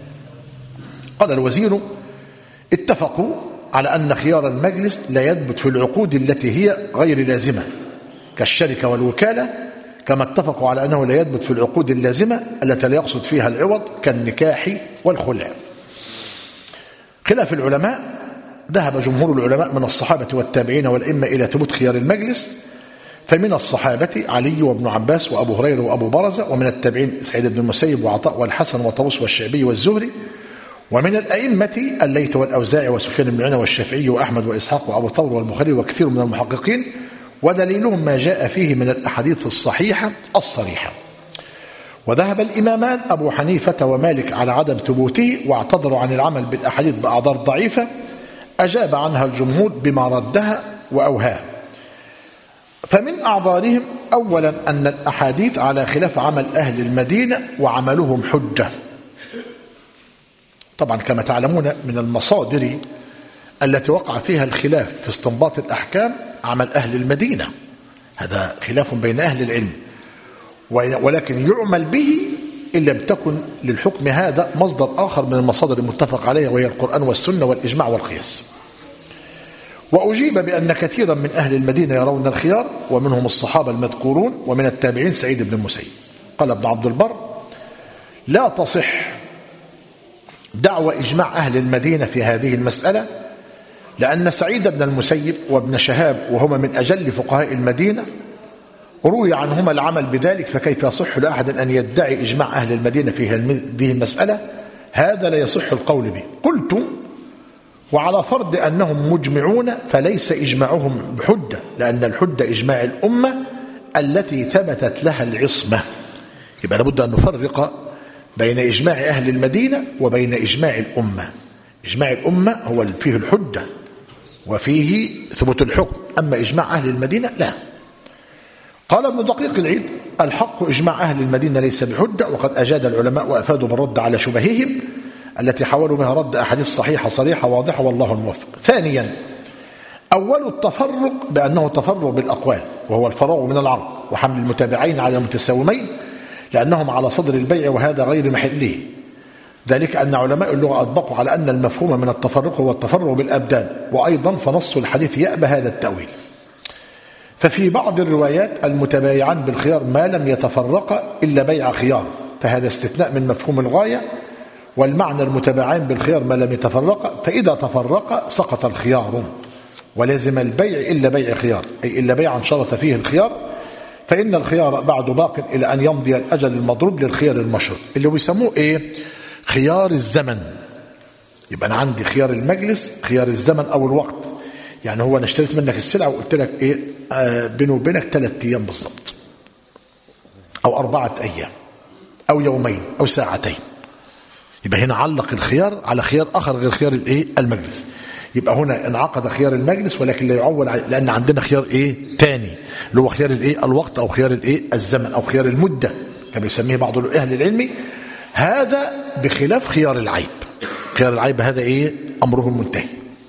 قال الوزير اتفقوا على أن خيار المجلس لا يثبت في العقود التي هي غير لازمة كالشركة والوكالة، كما اتفقوا على أنه لا يثبت في العقود اللازمة التي لا يقصد فيها العوض كالنكاح والخلع. خلاف العلماء، ذهب جمهور العلماء من الصحابة والتابعين والأئمة إلى ثبوت خيار المجلس، فمن الصحابة علي وابن عباس وأبو هريرة وأبو برزة، ومن التابعين سعيد بن المسيب وعطاء والحسن وطاووس والشعبي والزهري، ومن الأئمة الليث والأوزاعي وسفيان بن عيينة والشافعي وأحمد وإسحاق وأبو ثور والبخاري وكثير من المحققين، ودليلهم ما جاء فيه من الأحاديث الصحيحة الصريحة. وذهب الإمامان أبو حنيفة ومالك على عدم ثبوته واعتذروا عن العمل بالأحاديث بأعذار ضعيفة أجاب عنها الجمهور بما ردها وأوهاه. فمن أعذارهم أولا أن الأحاديث على خلاف عمل أهل المدينة وعملهم حجة. طبعا كما تعلمون من المصادر التي وقع فيها الخلاف في استنباط الأحكام عمل أهل المدينة، هذا خلاف بين أهل العلم، ولكن يعمل به إن لم تكن للحكم هذا مصدر آخر من المصادر المتفق عليها وهي القرآن والسنة والإجماع والقياس. وأجيب بأن كثيرا من أهل المدينة يرون الخيار، ومنهم الصحابة المذكورون، ومن التابعين سعيد بن المسيب. قال ابن عبد البر: لا تصح دعوى إجماع أهل المدينة في هذه المسألة، لأن سعيد بن المسيب وابن شهاب وهما من أجل فقهاء المدينة روي عنهما العمل بذلك، فكيف يصح لأحد أن يدعي إجماع أهل المدينة في هذه المسألة؟ هذا لا يصح القول به. قلت: وعلى فرض أنهم مجمعون فليس إجماعهم بحجة، لأن الحجة إجماع الأمة التي ثبتت لها العصمة. يبقى لابد أن نفرق بين إجماع أهل المدينة وبين إجماع الأمة. إجماع الأمة هو فيه الحجة وفيه ثبوت الحكم، أما إجماع أهل المدينة لا. قال ابن دقيق العيد: الحق إجماع أهل المدينة ليس بحجة، وقد أجاد العلماء وأفادوا بالرد على شبههم التي حاولوا بها رد أحاديث صحيحة صريحة واضحة، والله الموفق. ثانيا، أول التفرق بأنه تفرق بالأقوال، وهو الفراغ من العرض وحمل المتابعين على المتساومين لأنهم على صدر البيع، وهذا غير محله. ذلك أن علماء اللغة أطبقوا على أن المفهوم من التفرق هو التفرق بالأبدان، وأيضا فنص الحديث يأبى هذا التأويل. ففي بعض الروايات المتبايعان بالخيار ما لم يتفرقا إلا بيع خيار، فهذا استثناء من مفهوم الغاية، والمعنى المتبايعان بالخيار ما لم يتفرقا، فإذا تفرقا سقط الخيار ولازم البيع إلا بيع خيار، أي إلا بيعا شرط فيه الخيار، فإن الخيار بعد باق إلى أن يمضي الأجل المضروب للخيار المشروط، اللي بيسموه إيه؟ خيار الزمن. يبقى أنا عندي خيار المجلس، خيار الزمن أو الوقت. يعني هو أنا اشتريت منك السلعة وقلت لك إيه بينه وبينك 3 أيام بالضبط، أو 4 أيام، أو يومين، أو ساعتين. يبقى هنا علق الخيار على خيار آخر غير خيار الإيه المجلس. يبقى هنا انعقد خيار المجلس، ولكن لا يعول لأن عندنا خيار إيه ثاني، اللي هو خيار الإيه الوقت، أو خيار الإيه الزمن، أو خيار المدة كما يسميه بعض أهل العلم. هذا بخلاف خيار العيب. خيار العيب هذا إيه أمره منتهي.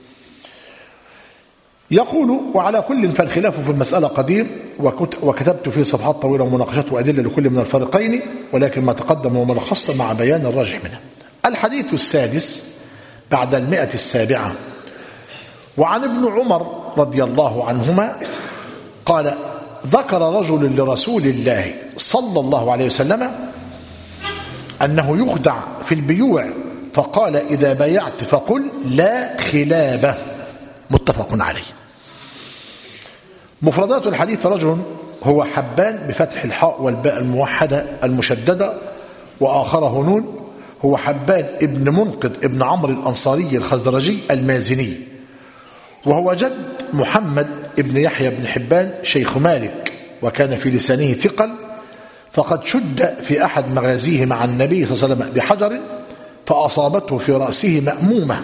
يقول: وعلى كل فالخلاف في المسألة قديم، وكتبت فيه صفحات طويلة ومناقشات وأدلة لكل من الفريقين، ولكن ما تقدم هو ملخص مع بيان الراجح منها. الحديث السادس بعد 107. وعن ابن عمر رضي الله عنهما قال: ذكر رجل لرسول الله صلى الله عليه وسلم أنه يخدع في البيوع، فقال: إذا بايعت فقل لا خلابة. متفق عليه. مفردات الحديث: رجل هو حبان بفتح الحاء والباء الموحدة المشددة وآخره نون، هو حبان ابن منقذ ابن عمرو الأنصاري الخزرجي المازني، وهو جد محمد ابن يحيى بن حبان شيخ مالك، وكان في لسانه ثقل، فقد شد في أحد مغازيه مع النبي صلى الله عليه وسلم بحجر فأصابته في رأسه مأمومة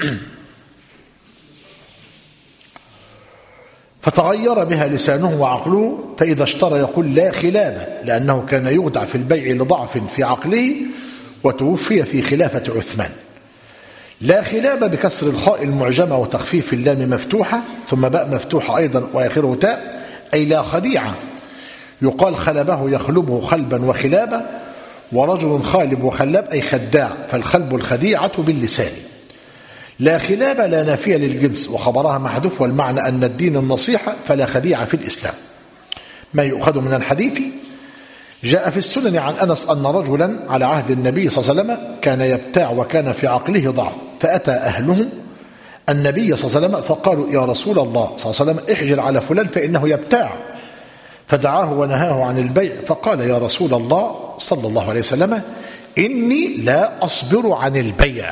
فتغير بها لسانه وعقله، فإذا اشترى يقول لا خلابة، لأنه كان يخدع في البيع لضعف في عقله، وتوفي في خلافة عثمان. لا خلابة بكسر الخاء المعجمة وتخفيف اللام مفتوحة ثم باء مفتوحة أيضا وآخره تاء، أي لا خديعة. يقال خلبه يخلبه خلبا وخلابة، ورجل خالب وخلاب أي خداع، فالخلب الخديعة باللسان. لا خلابة لا نافية للجنس، وخبرها محذوف، والمعنى أن الدين النصيحة، فلا خديعة في الإسلام. ما يؤخذ من الحديث: جاء في السنن عن أنس أن رجلا على عهد النبي صلى الله عليه وسلم كان يبتاع وكان في عقله ضعف، فأتى أهله النبي صلى الله عليه وسلم فقالوا: يا رسول الله صلى الله عليه وسلم احجر على فلان فإنه يبتاع، فدعاه ونهاه عن البيع، فقال: يا رسول الله صلى الله عليه وسلم إني لا أصبر عن البيع،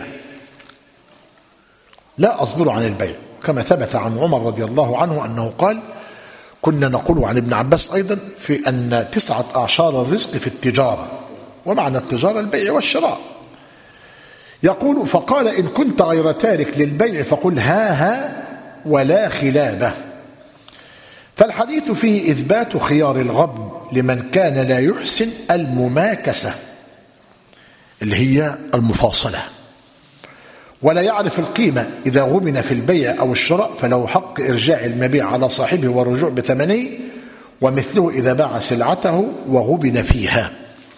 لا أصبر عن البيع، كما ثبت عن عمر رضي الله عنه أنه قال: كنا نقول عن ابن عباس أيضا في أن 9 أعشار الرزق في التجارة، ومعنى التجارة البيع والشراء. يقول فقال إن كنت غير تارك للبيع فقل ها ولا خلابه. فالحديث فيه إثبات خيار الغبن لمن كان لا يحسن المماكسة اللي هي المفاصلة ولا يعرف القيمة. إذا غبن في البيع أو الشراء فله حق إرجاع المبيع على صاحبه والرجوع بثمنه، ومثله إذا باع سلعته وغبن فيها.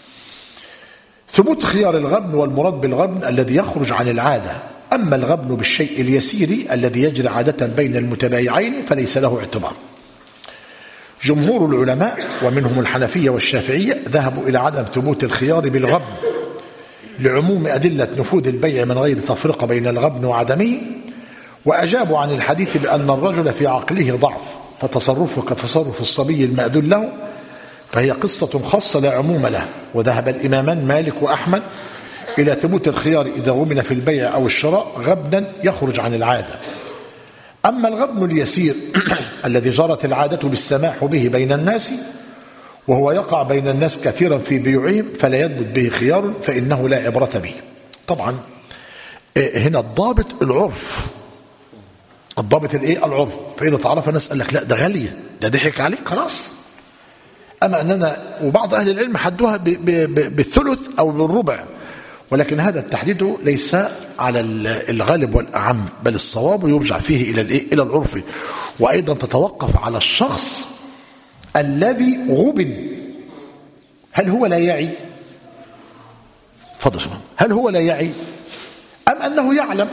ثبوت خيار الغبن، والمراد بالغبن الذي يخرج عن العادة. أما الغبن بالشيء اليسير الذي يجري عادة بين المتبايعين فليس له اعتبار. جمهور العلماء ومنهم الحنفية والشافعية ذهبوا إلى عدم ثبوت الخيار بالغبن لعموم أدلة نفوذ البيع من غير تفرقة بين الغبن وعدمه، وأجابوا عن الحديث بأن الرجل في عقله ضعف فتصرفه كتصرف الصبي المأذون له، فهي قصة خاصة لا عموم له. وذهب الإمامان مالك وأحمد إلى ثبوت الخيار إذا غبن في البيع أو الشراء غبنا يخرج عن العادة. أما الغبن اليسير الذي جرت العادة بالسماح به بين الناس وهو يقع بين الناس كثيرا في بيوعهم فلا يثبت به خيار فإنه لا عبرة به. طبعا هنا الضابط العرف، الضابط العرف. فإذا تعرف الناس قال لك لا ده غالية، ده ضحك عليك خلاص. أما أننا وبعض أهل العلم حدوها بالثلث أو بالربع، ولكن هذا التحديد ليس على الغالب والأعم، بل الصواب يرجع فيه إلى العرف. وأيضا تتوقف على الشخص الذي غبن، هل هو لا يعي؟ فضل هل هو لا يعي أم أنه يعلم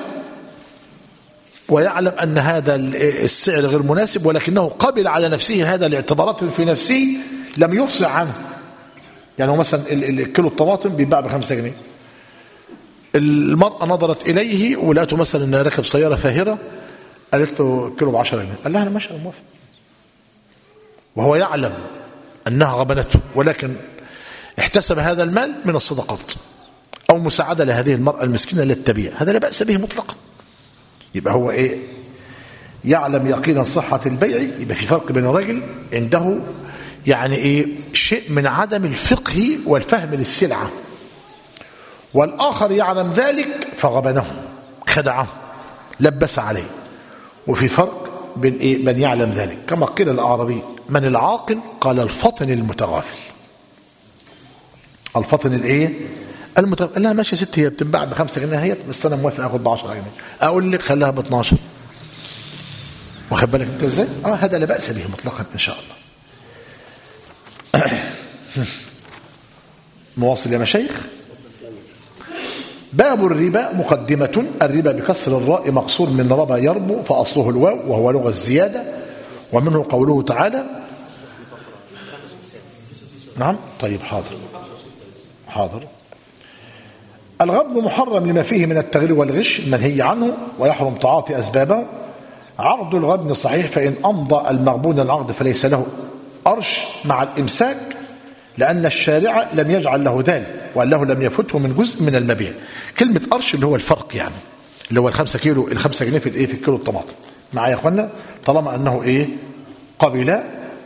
ويعلم أن هذا السعر غير مناسب، ولكنه قبل على نفسه هذا لاعتبارات في نفسه لم يفصح عنه. يعني مثلا الكيلو الطماطم بيتباع ب5 جنيه، المرأة نظرت إليه ولقته مثلا أنه راكب سيارة فاهرة، قالت له كيلو ب10 جنيه، قال لها أنا ماشي أنا موافق، وهو يعلم أنها غبنته، ولكن احتسب هذا المال من الصدقات أو مساعدة لهذه المرأة المسكينة للتبيع، هذا لا بأس به مطلقا. يبقى هو يعلم يقينا صحة البيع. يبقى في فرق بين الرجل عنده يعني شيء من عدم الفقه والفهم للسلعة، والآخر يعلم ذلك فغبنه خدعه لبس عليه. وفي فرق بين من يعلم ذلك، كما قيل الأعرابي من العاقل؟ قال الفطن المتغافل. الفطن المتغافل. قال لها ماشي يا ستي هي بتنباع ب5 جنيه هي، بس أنا موافق أخذ ب10 جنيه، أقول لك خليها ب12. واخد بالك أنت إزاي؟ هذا لا بأس به مطلقا إن شاء الله. مواصل يا مشايخ. باب الربا مقدمة. الربا بكسر الراء مقصور من ربا يربو فأصله الواو وهو لغة الزيادة، ومنه قوله تعالى. نعم طيب حاضر. الغبن محرم لما فيه من التغيير والغش المنهي عنه، ويحرم تعاطي أسبابه. عرض الغبن صحيح فإن أمضى المغبون العقد فليس له أرش مع الإمساك، لأن الشارع لم يجعل له ذلك، وأنه لم يفته من جزء من المبيع. كلمة أرش اللي هو الفرق، يعني اللي هو ال5 جنيه في الكيلو الطماطم. معايا يا اخوانا؟ طالما أنه قبل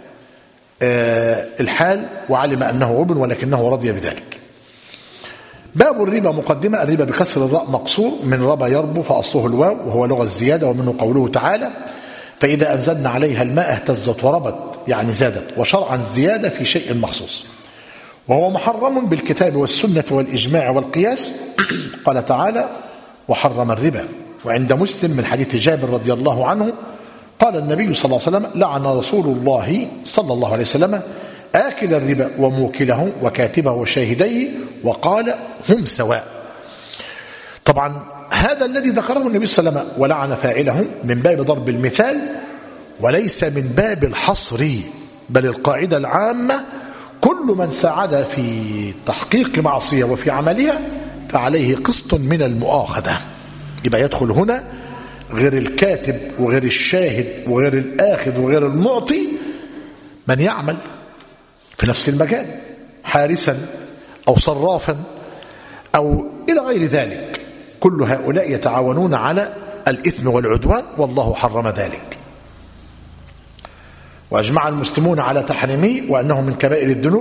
الحال وعلم أنه غبن ولكنه رضي بذلك. باب الربا مقدمة. الربا بكسر الراء مقصور من ربا يربو فأصله الواو وهو لغة الزيادة، ومنه قوله تعالى فإذا أنزلنا عليها الماء اهتزت وربت، يعني زادت، وشرعا زيادة في شيء مخصوص، وهو محرم بالكتاب والسنة والإجماع والقياس. قال تعالى وحرم الربا. وعند مسلم من حديث جابر رضي الله عنه قال النبي صلى الله عليه وسلم لعن رسول الله صلى الله عليه وسلم آكل الربا وموكله وكاتبه وشاهديه وقال هم سواء. طبعا هذا الذي ذكره النبي صلى الله عليه وسلم ولعن فاعله من باب ضرب المثال وليس من باب الحصر، بل القاعدة العامة كل من ساعد في تحقيق معصية وفي عملها فعليه قسط من المؤاخذة. يبقى يدخل هنا غير الكاتب وغير الشاهد وغير الآخذ وغير المعطي من يعمل في نفس المكان حارسا أو صرافا أو إلى غير ذلك. كل هؤلاء يتعاونون على الإثم والعدوان، والله حرم ذلك. وأجمع المسلمون على تحريمه وأنه من كبائر الذنوب،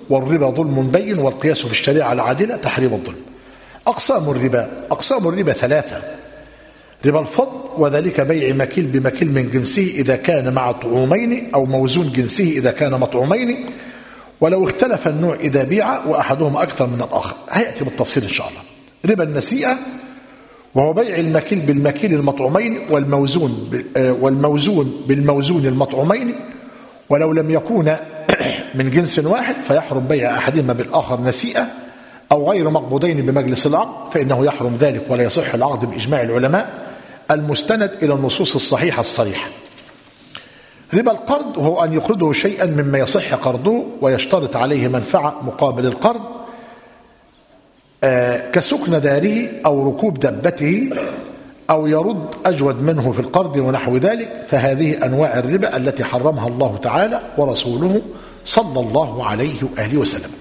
والربا ظلم بين، والقياس في الشريعة العادلة تحريم الظلم. أقسام الربا 3: ربا الفضل، وذلك بيع مكيل بمكيل من جنسه إذا كان مع طعومين، أو موزون جنسه إذا كان مطعومين، ولو اختلف النوع إذا بيع وأحدهما أكثر من الآخر. هيأتي بالتفصيل إن شاء الله. ربا النسيئة، وهو بيع المكيل بالمكيل المطعومين والموزون بالموزون المطعومين، ولو لم يكون من جنس واحد فيحرم بيع أحدهما بالآخر نسيئة أو غير مقبوضين بمجلس العقد، فإنه يحرم ذلك ولا يصح العقد بإجماع العلماء المستند إلى النصوص الصحيحة الصريحة. ربا القرض، وهو أن يقرضه شيئا مما يصح قرضه ويشترط عليه منفعة مقابل القرض، كسكن داره أو ركوب دبته، أو يرد أجود منه في القرض ونحو ذلك. فهذه أنواع الربا التي حرمها الله تعالى ورسوله صلى الله عليه وآله وسلم.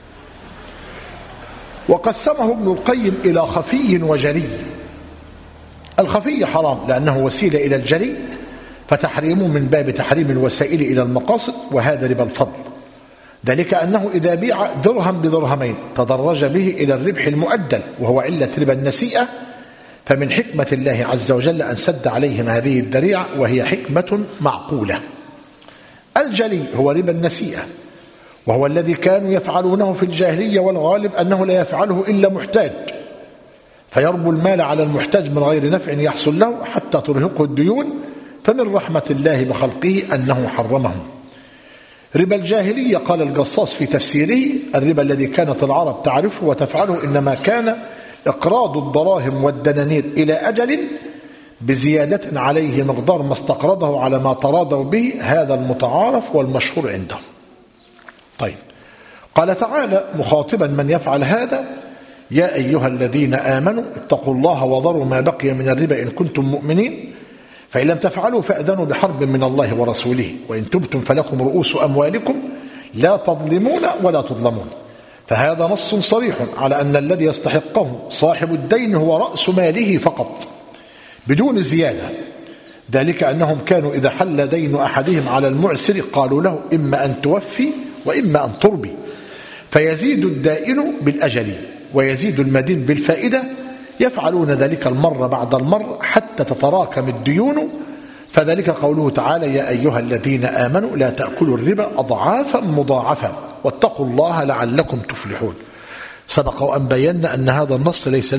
وقسمه ابن القيم إلى خفي وجلي. الخفي حرام لأنه وسيلة إلى الجلي، فتحريمه من باب تحريم الوسائل إلى المقاصد، وهذا ربا الفضل. ذلك أنه إذا بيع درهم بدرهمين تدرج به إلى الربح المؤجل، وهو علة ربا النسيئة، فمن حكمة الله عز وجل أن سد عليهم هذه الذريعة، وهي حكمة معقولة. الجلي هو ربا النسيئة، وهو الذي كانوا يفعلونه في الجاهلية، والغالب أنه لا يفعله إلا محتاج، فيربو المال على المحتاج من غير نفع يحصل له حتى ترهقه الديون، فمن رحمة الله بخلقه أنه حرمه. ربا الجاهلية، قال القصاص في تفسيره: الربا الذي كانت العرب تعرفه وتفعله إنما كان إقراض الدراهم والدنانير إلى أجل بزيادة عليه مقدار ما استقرضه على ما تراضوا به، هذا المتعارف والمشهور عندهم. طيب، قال تعالى مخاطبا من يفعل هذا: يا أيها الذين آمنوا اتقوا الله وذروا ما بقي من الربا إن كنتم مؤمنين، فإن لم تفعلوا فأذنوا بحرب من الله ورسوله، وإن تبتم فلكم رؤوس أموالكم لا تظلمون ولا تظلمون. فهذا نص صريح على أن الذي يستحقه صاحب الدين هو رأس ماله فقط بدون زيادة. ذلك أنهم كانوا إذا حل دين أحدهم على المعسر قالوا له: إما أن توفي وإما أن تربي، فيزيد الدائن بالأجل ويزيد المدين بالفائدة، يفعلون ذلك المرة بعد المرة حتى تتراكم الديون. فذلك قوله تعالى: يا أيها الذين آمنوا لا تأكلوا الربا أضعافا مضاعفة واتقوا الله لعلكم تفلحون. سبق وأن بينا أن هذا النص ليس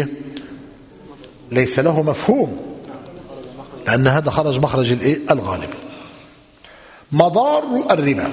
له مفهوم، لأن هذا خرج مخرج الغالب. مضار الربا: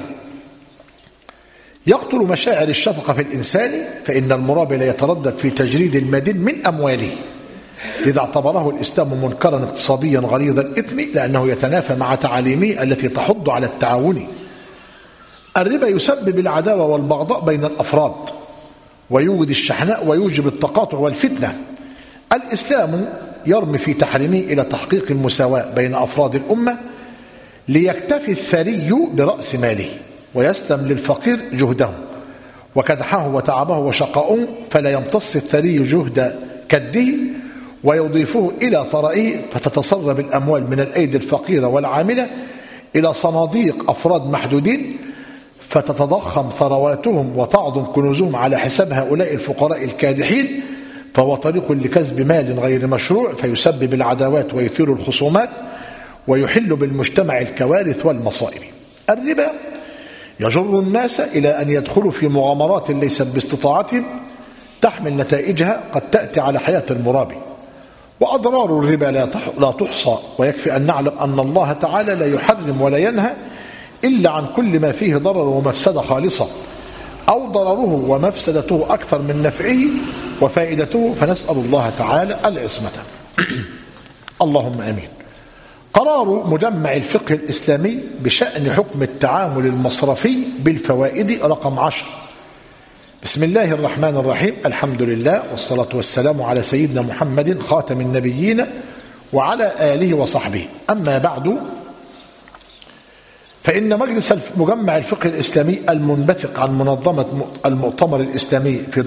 يقتل مشاعر الشفقة في الإنسان، فإن المرابي لا يتردد في تجريد المدين من أمواله، لذا اعتبره الإسلام منكرا اقتصاديا غليظ الإثم، لأنه يتنافى مع تعاليمه التي تحض على التعاون. الربا يسبب العداوة والبغضاء بين الأفراد، ويوجد الشحناء ويوجب التقاطع والفتنة. الإسلام يرمي في تحريمه إلى تحقيق المساواة بين أفراد الأمة، ليكتفي الثري برأس ماله ويسلم للفقير جهده وكدحه وتعبه وشقاؤه، فلا يمتص الثري جهد كده ويضيفه إلى ثرائه، فتتسرب الأموال من الأيدي الفقيرة والعاملة إلى صناديق أفراد محدودين، فتتضخم ثرواتهم وتعظم كنوزهم على حساب هؤلاء الفقراء الكادحين، فهو طريق لكسب مال غير مشروع، فيسبب العداوات ويثير الخصومات ويحل بالمجتمع الكوارث والمصائب. الربا يجر الناس إلى أن يدخلوا في مغامرات ليست باستطاعتهم تحمل نتائجها قد تأتي على حياة المرابي. وأضرار الربا لا تحصى، ويكفي أن نعلم أن الله تعالى لا يحرم ولا ينهى إلا عن كل ما فيه ضرر ومفسدة خالصة، أو ضرره ومفسدته أكثر من نفعه وفائدته، فنسأل الله تعالى العصمة. اللهم آمين. قرار مجمع الفقه الإسلامي بشأن حكم التعامل المصرفي بالفوائد رقم 10. بسم الله الرحمن الرحيم، الحمد لله والصلاة والسلام على سيدنا محمد خاتم النبيين وعلى آله وصحبه. أما بعد، فإن مجلس مجمع الفقه الإسلامي المنبثق عن منظمة المؤتمر الإسلامي في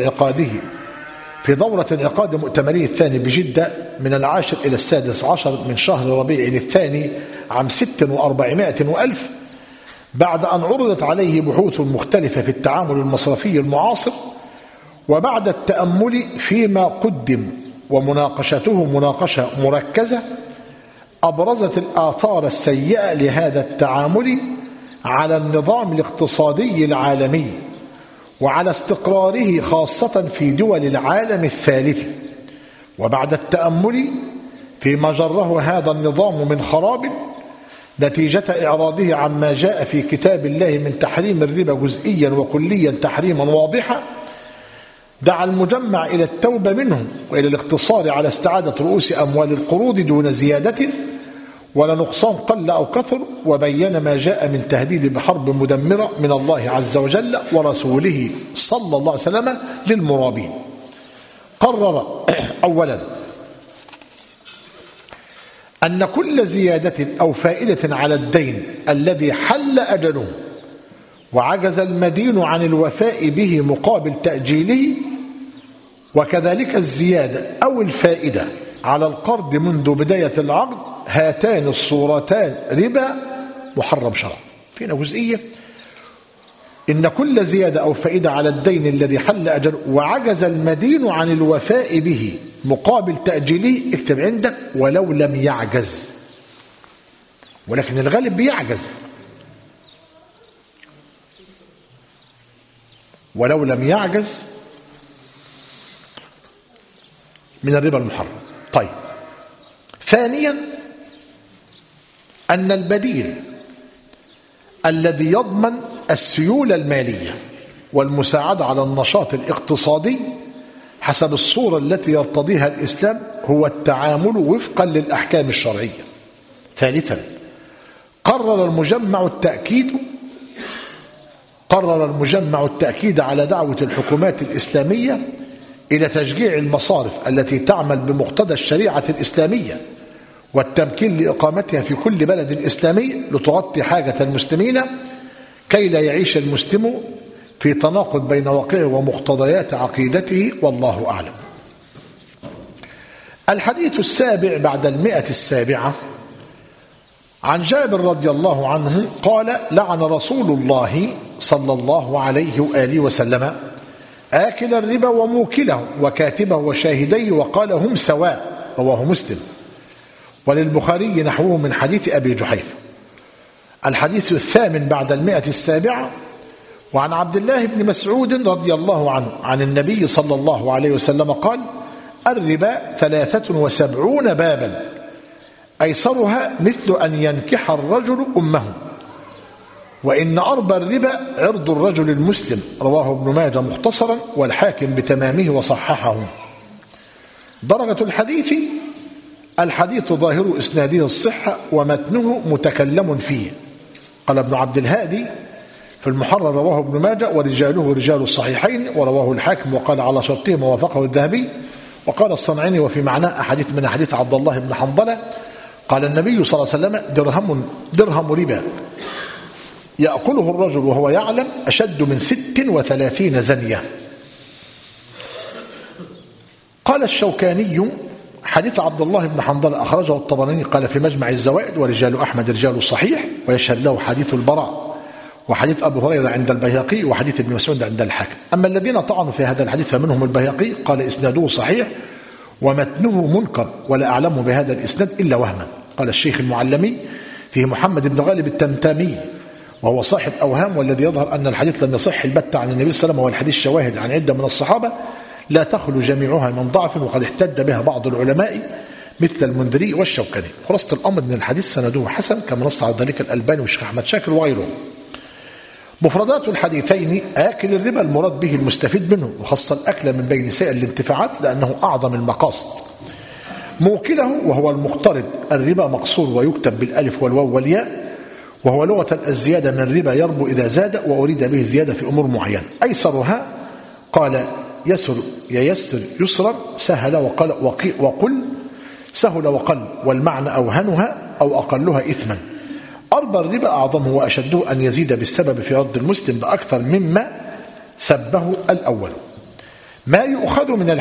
دورة انعقاد مؤتمره الثاني بجدة من 10 إلى 16 من شهر ربيع الثاني عام 6 و400 وألف، بعد أن عرضت عليه بحوث مختلفة في التعامل المصرفي المعاصر، وبعد التأمل فيما قدم ومناقشته مناقشة مركزة، أبرزت الآثار السيئة لهذا التعامل على النظام الاقتصادي العالمي وعلى استقراره خاصة في دول العالم الثالث. وبعد التأمل فيما جره هذا النظام من خراب نتيجة إعراضه عما جاء في كتاب الله من تحريم الربا جزئيا وكليا تحريما واضحا، دعا المجمع إلى التوبة منه وإلى الاقتصار على استعادة رؤوس أموال القروض دون زيادة ولا نقصان قل أو كثر، وبين ما جاء من تهديد بحرب مدمرة من الله عز وجل ورسوله صلى الله عليه وسلم للمرابين. قرر أولا أن كل زيادة أو فائدة على الدين الذي حل أجله وعجز المدين عن الوفاء به مقابل تأجيله، وكذلك الزيادة أو الفائدة على القرض منذ بداية العقد، هاتان الصورتان ربا محرم شرعا. فينا جزئية: إن كل زيادة أو فائدة على الدين الذي حل أجله وعجز المدين عن الوفاء به مقابل تأجيله، اكتب عندك ولو لم يعجز، ولكن الغالب بيعجز، ولو لم يعجز من الربا المحرم. طيب، ثانيا أن البديل الذي يضمن السيولة المالية والمساعدة على النشاط الاقتصادي حسب الصورة التي يرتضيها الإسلام هو التعامل وفقا للأحكام الشرعية. ثالثا، قرر المجمع التأكيد على دعوة الحكومات الإسلامية إلى تشجيع المصارف التي تعمل بمقتضى الشريعة الإسلامية والتمكين لإقامتها في كل بلد إسلامي لتغطي حاجة المسلمين كي لا يعيش المسلم في تناقض بين واقعه ومقتضيات عقيدته، والله أعلم. الحديث السابع بعد 107 عن جابر رضي الله عنه قال: لعن رسول الله صلى الله عليه وآله وسلم آكل الربا وموكله وكاتبه وشاهديه وقال: هم سواء. رواه مسلم. وللبخاري نحوه من حديث أبي جحيفة. الحديث الثامن بعد 107 وعن عبد الله بن مسعود رضي الله عنه عن النبي صلى الله عليه وسلم قال: الربا 73 بابا أيسرها مثل أن ينكح الرجل أمه، وإن أربى الربا عرض الرجل المسلم. رواه ابن ماجه مختصرا والحاكم بتمامه وصححه. درجة الحديث ظاهر إسناده الصحة ومتنه متكلم فيه. قال ابن عبد الهادي في المحرر: رواه ابن ماجه ورجاله رجال الصحيحين، ورواه الحاكم وقال على شرطه ووافقه الذهبي. وقال الصنعاني وفي معناه أحاديث من حديث عبد الله بن حنظلة قال النبي صلى الله عليه وسلم: درهم ربا يأكله الرجل وهو يعلم أشد من 36 زنية. قال الشوكاني: حديث عبد الله بن حنظلة أخرجه الطبراني قال في مجمع الزوائد ورجال أحمد رجال الصحيح، ويشهد له حديث البراء وحديث أبو هريرة عند البيهقي وحديث ابن مسعود عند الحاكم. أما الذين طعنوا في هذا الحديث فمنهم البيهقي قال إسناده صحيح ومتنه منكر ولا أعلم بهذا الإسناد إلا وهما. قال الشيخ المعلمي فيه محمد بن غالب التمتامي وهو صاحب أوهام، والذي يظهر أن الحديث لم يصح البتة عن النبي صلى الله عليه وسلم، والحديث شواهد عن عدة من الصحابة لا تخلو جميعها من ضعف، وقد احتج بها بعض العلماء مثل المنذري والشوكاني. خلاصة الأمر أن الحديث سنده حسن كما نص على ذلك الألباني والشيخ أحمد شاكر وغيرهم. مفردات الحديثين: آكل الربا المراد به المستفيد منه، وخص الأكل من بين سائر الانتفاعات لأنه أعظم المقاصد. موكله وهو المقترض، الربا مقصور ويكتب بالألف والواو والياء، وهو لغة الزيادة من الربا يربو إذا زاد وأريد به زيادة في أمور معينة. أيسرها قال يسر ييسر يسرا، سهل وقل سهل وقل، والمعنى أوهنها أو أقلها إثما. أربى الربا أعظمه وأشده أن يزيد بالسبب في عرض المسلم بأكثر مما سبه الأول. ما يؤخذ من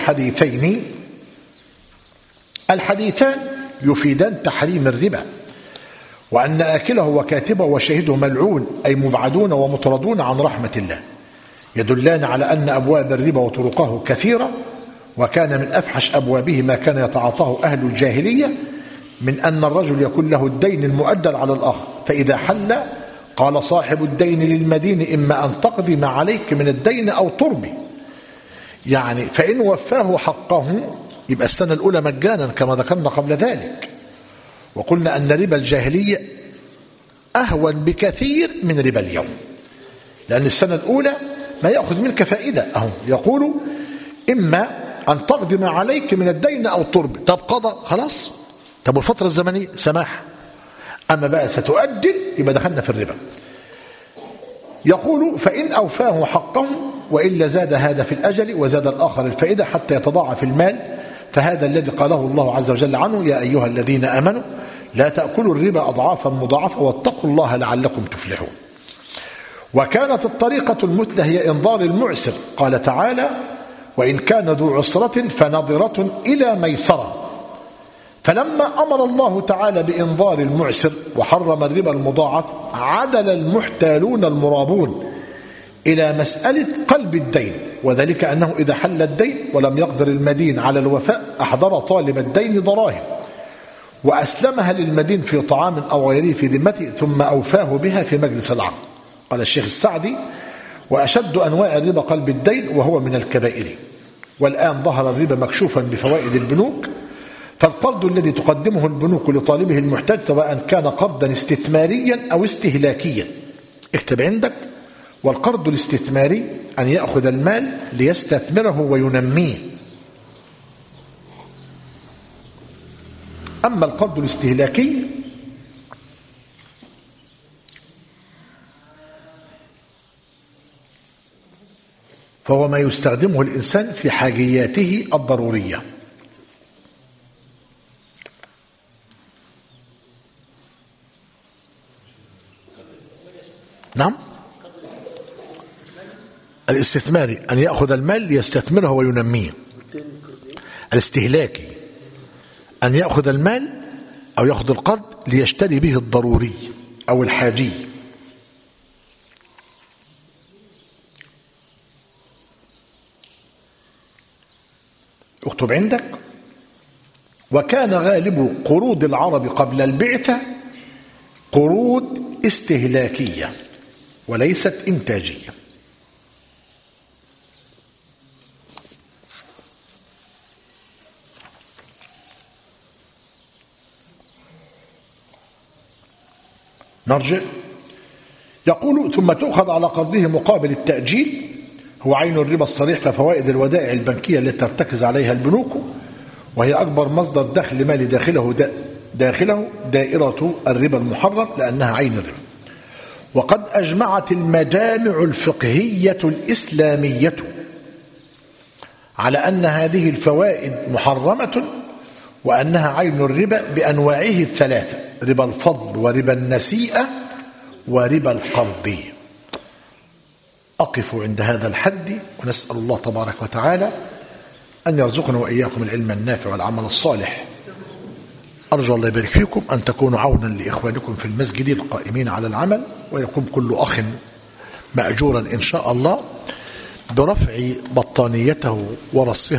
الحديثان يفيدان تحريم الربا وأن آكله وكاتبه وشهده ملعون، أي مبعدون ومطردون عن رحمة الله، يدلان على أن أبواب الربا وطرقه كثيرة، وكان من أفحش أبوابه ما كان يتعاطاه أهل الجاهلية من أن الرجل يكون له الدين المؤجل على الآخر، فإذا حل قال صاحب الدين للمدين إما أن تقضي ما عليك من الدين أو تربي، يعني فإن وفاه حقه يبقى السنة الأولى مجانا كما ذكرنا قبل ذلك. وقلنا أن ربا الجاهلية أهون بكثير من ربا اليوم، لأن السنة الأولى ما يأخذ منك فائدة، يقول إما أن تقضي ما عليك من الدين أو تربي. طب قضى خلاص، طب والفترة الزمنية سماح، أما بقى ستؤجل يبقى دخلنا في الربا. يقول فإن أوفاه حقه وإلا زاد هذا في الأجل وزاد الآخر الفائدة حتى يتضاعف المال، فهذا الذي قاله الله عز وجل عنه: يا أيها الذين آمنوا لا تأكلوا الربا أضعافا مضاعفة واتقوا الله لعلكم تفلحون. وكانت الطريقة المثلى هي إنظار المعسر، قال تعالى: وإن كان ذو عسرة فنظرة إلى ميسرة. فلما أمر الله تعالى بإنظار المعسر وحرم الربا المضاعف عدل المحتالون المرابون إلى مسألة قلب الدين، وذلك أنه إذا حل الدين ولم يقدر المدين على الوفاء أحضر طالب الدين دراهم وأسلمها للمدين في طعام أو غيره في ذمته ثم أوفاه بها في مجلس العقد. قال الشيخ السعدي: وأشد أنواع الربا قلب الدين وهو من الكبائر. والآن ظهر الربا مكشوفا بفوائد البنوك، فالقرض الذي تقدمه البنوك لطالبه المحتاج سواء كان قرضا استثماريا أو استهلاكيا، اكتب عندك: والقرض الاستثماري أن يأخذ المال ليستثمره وينميه، أما القرض الاستهلاكي فهو ما يستخدمه الإنسان في حاجياته الضرورية. نعم، الاستثماري أن يأخذ المال ليستثمره وينميه. الاستهلاكي أن يأخذ المال أو يأخذ القرض ليشتري به الضروري أو الحاجي. اكتب عندك: وكان غالب قروض العرب قبل البعثة قروض استهلاكية وليست إنتاجية. نرجع. يقول: ثم تؤخذ على قرضه مقابل التأجيل، هو عين الربا الصريح، ففوائد الودائع البنكية التي ترتكز عليها البنوك وهي أكبر مصدر دخل مالي داخله دائرة الربا المحرم لأنها عين الربا. وقد أجمعت المجامع الفقهية الإسلامية على أن هذه الفوائد محرمة وأنها عين الربا بأنواعه الثلاثة: ربا الفضل وربا النسيئة وربا القرض. أقف عند هذا الحد ونسأل الله تبارك وتعالى أن يرزقنا وإياكم العلم النافع والعمل الصالح. أرجو الله يبارك فيكم أن تكونوا عونا لإخوانكم في المسجد القائمين على العمل، ويقوم كل أخ مأجورا إن شاء الله برفع بطانيته ورصها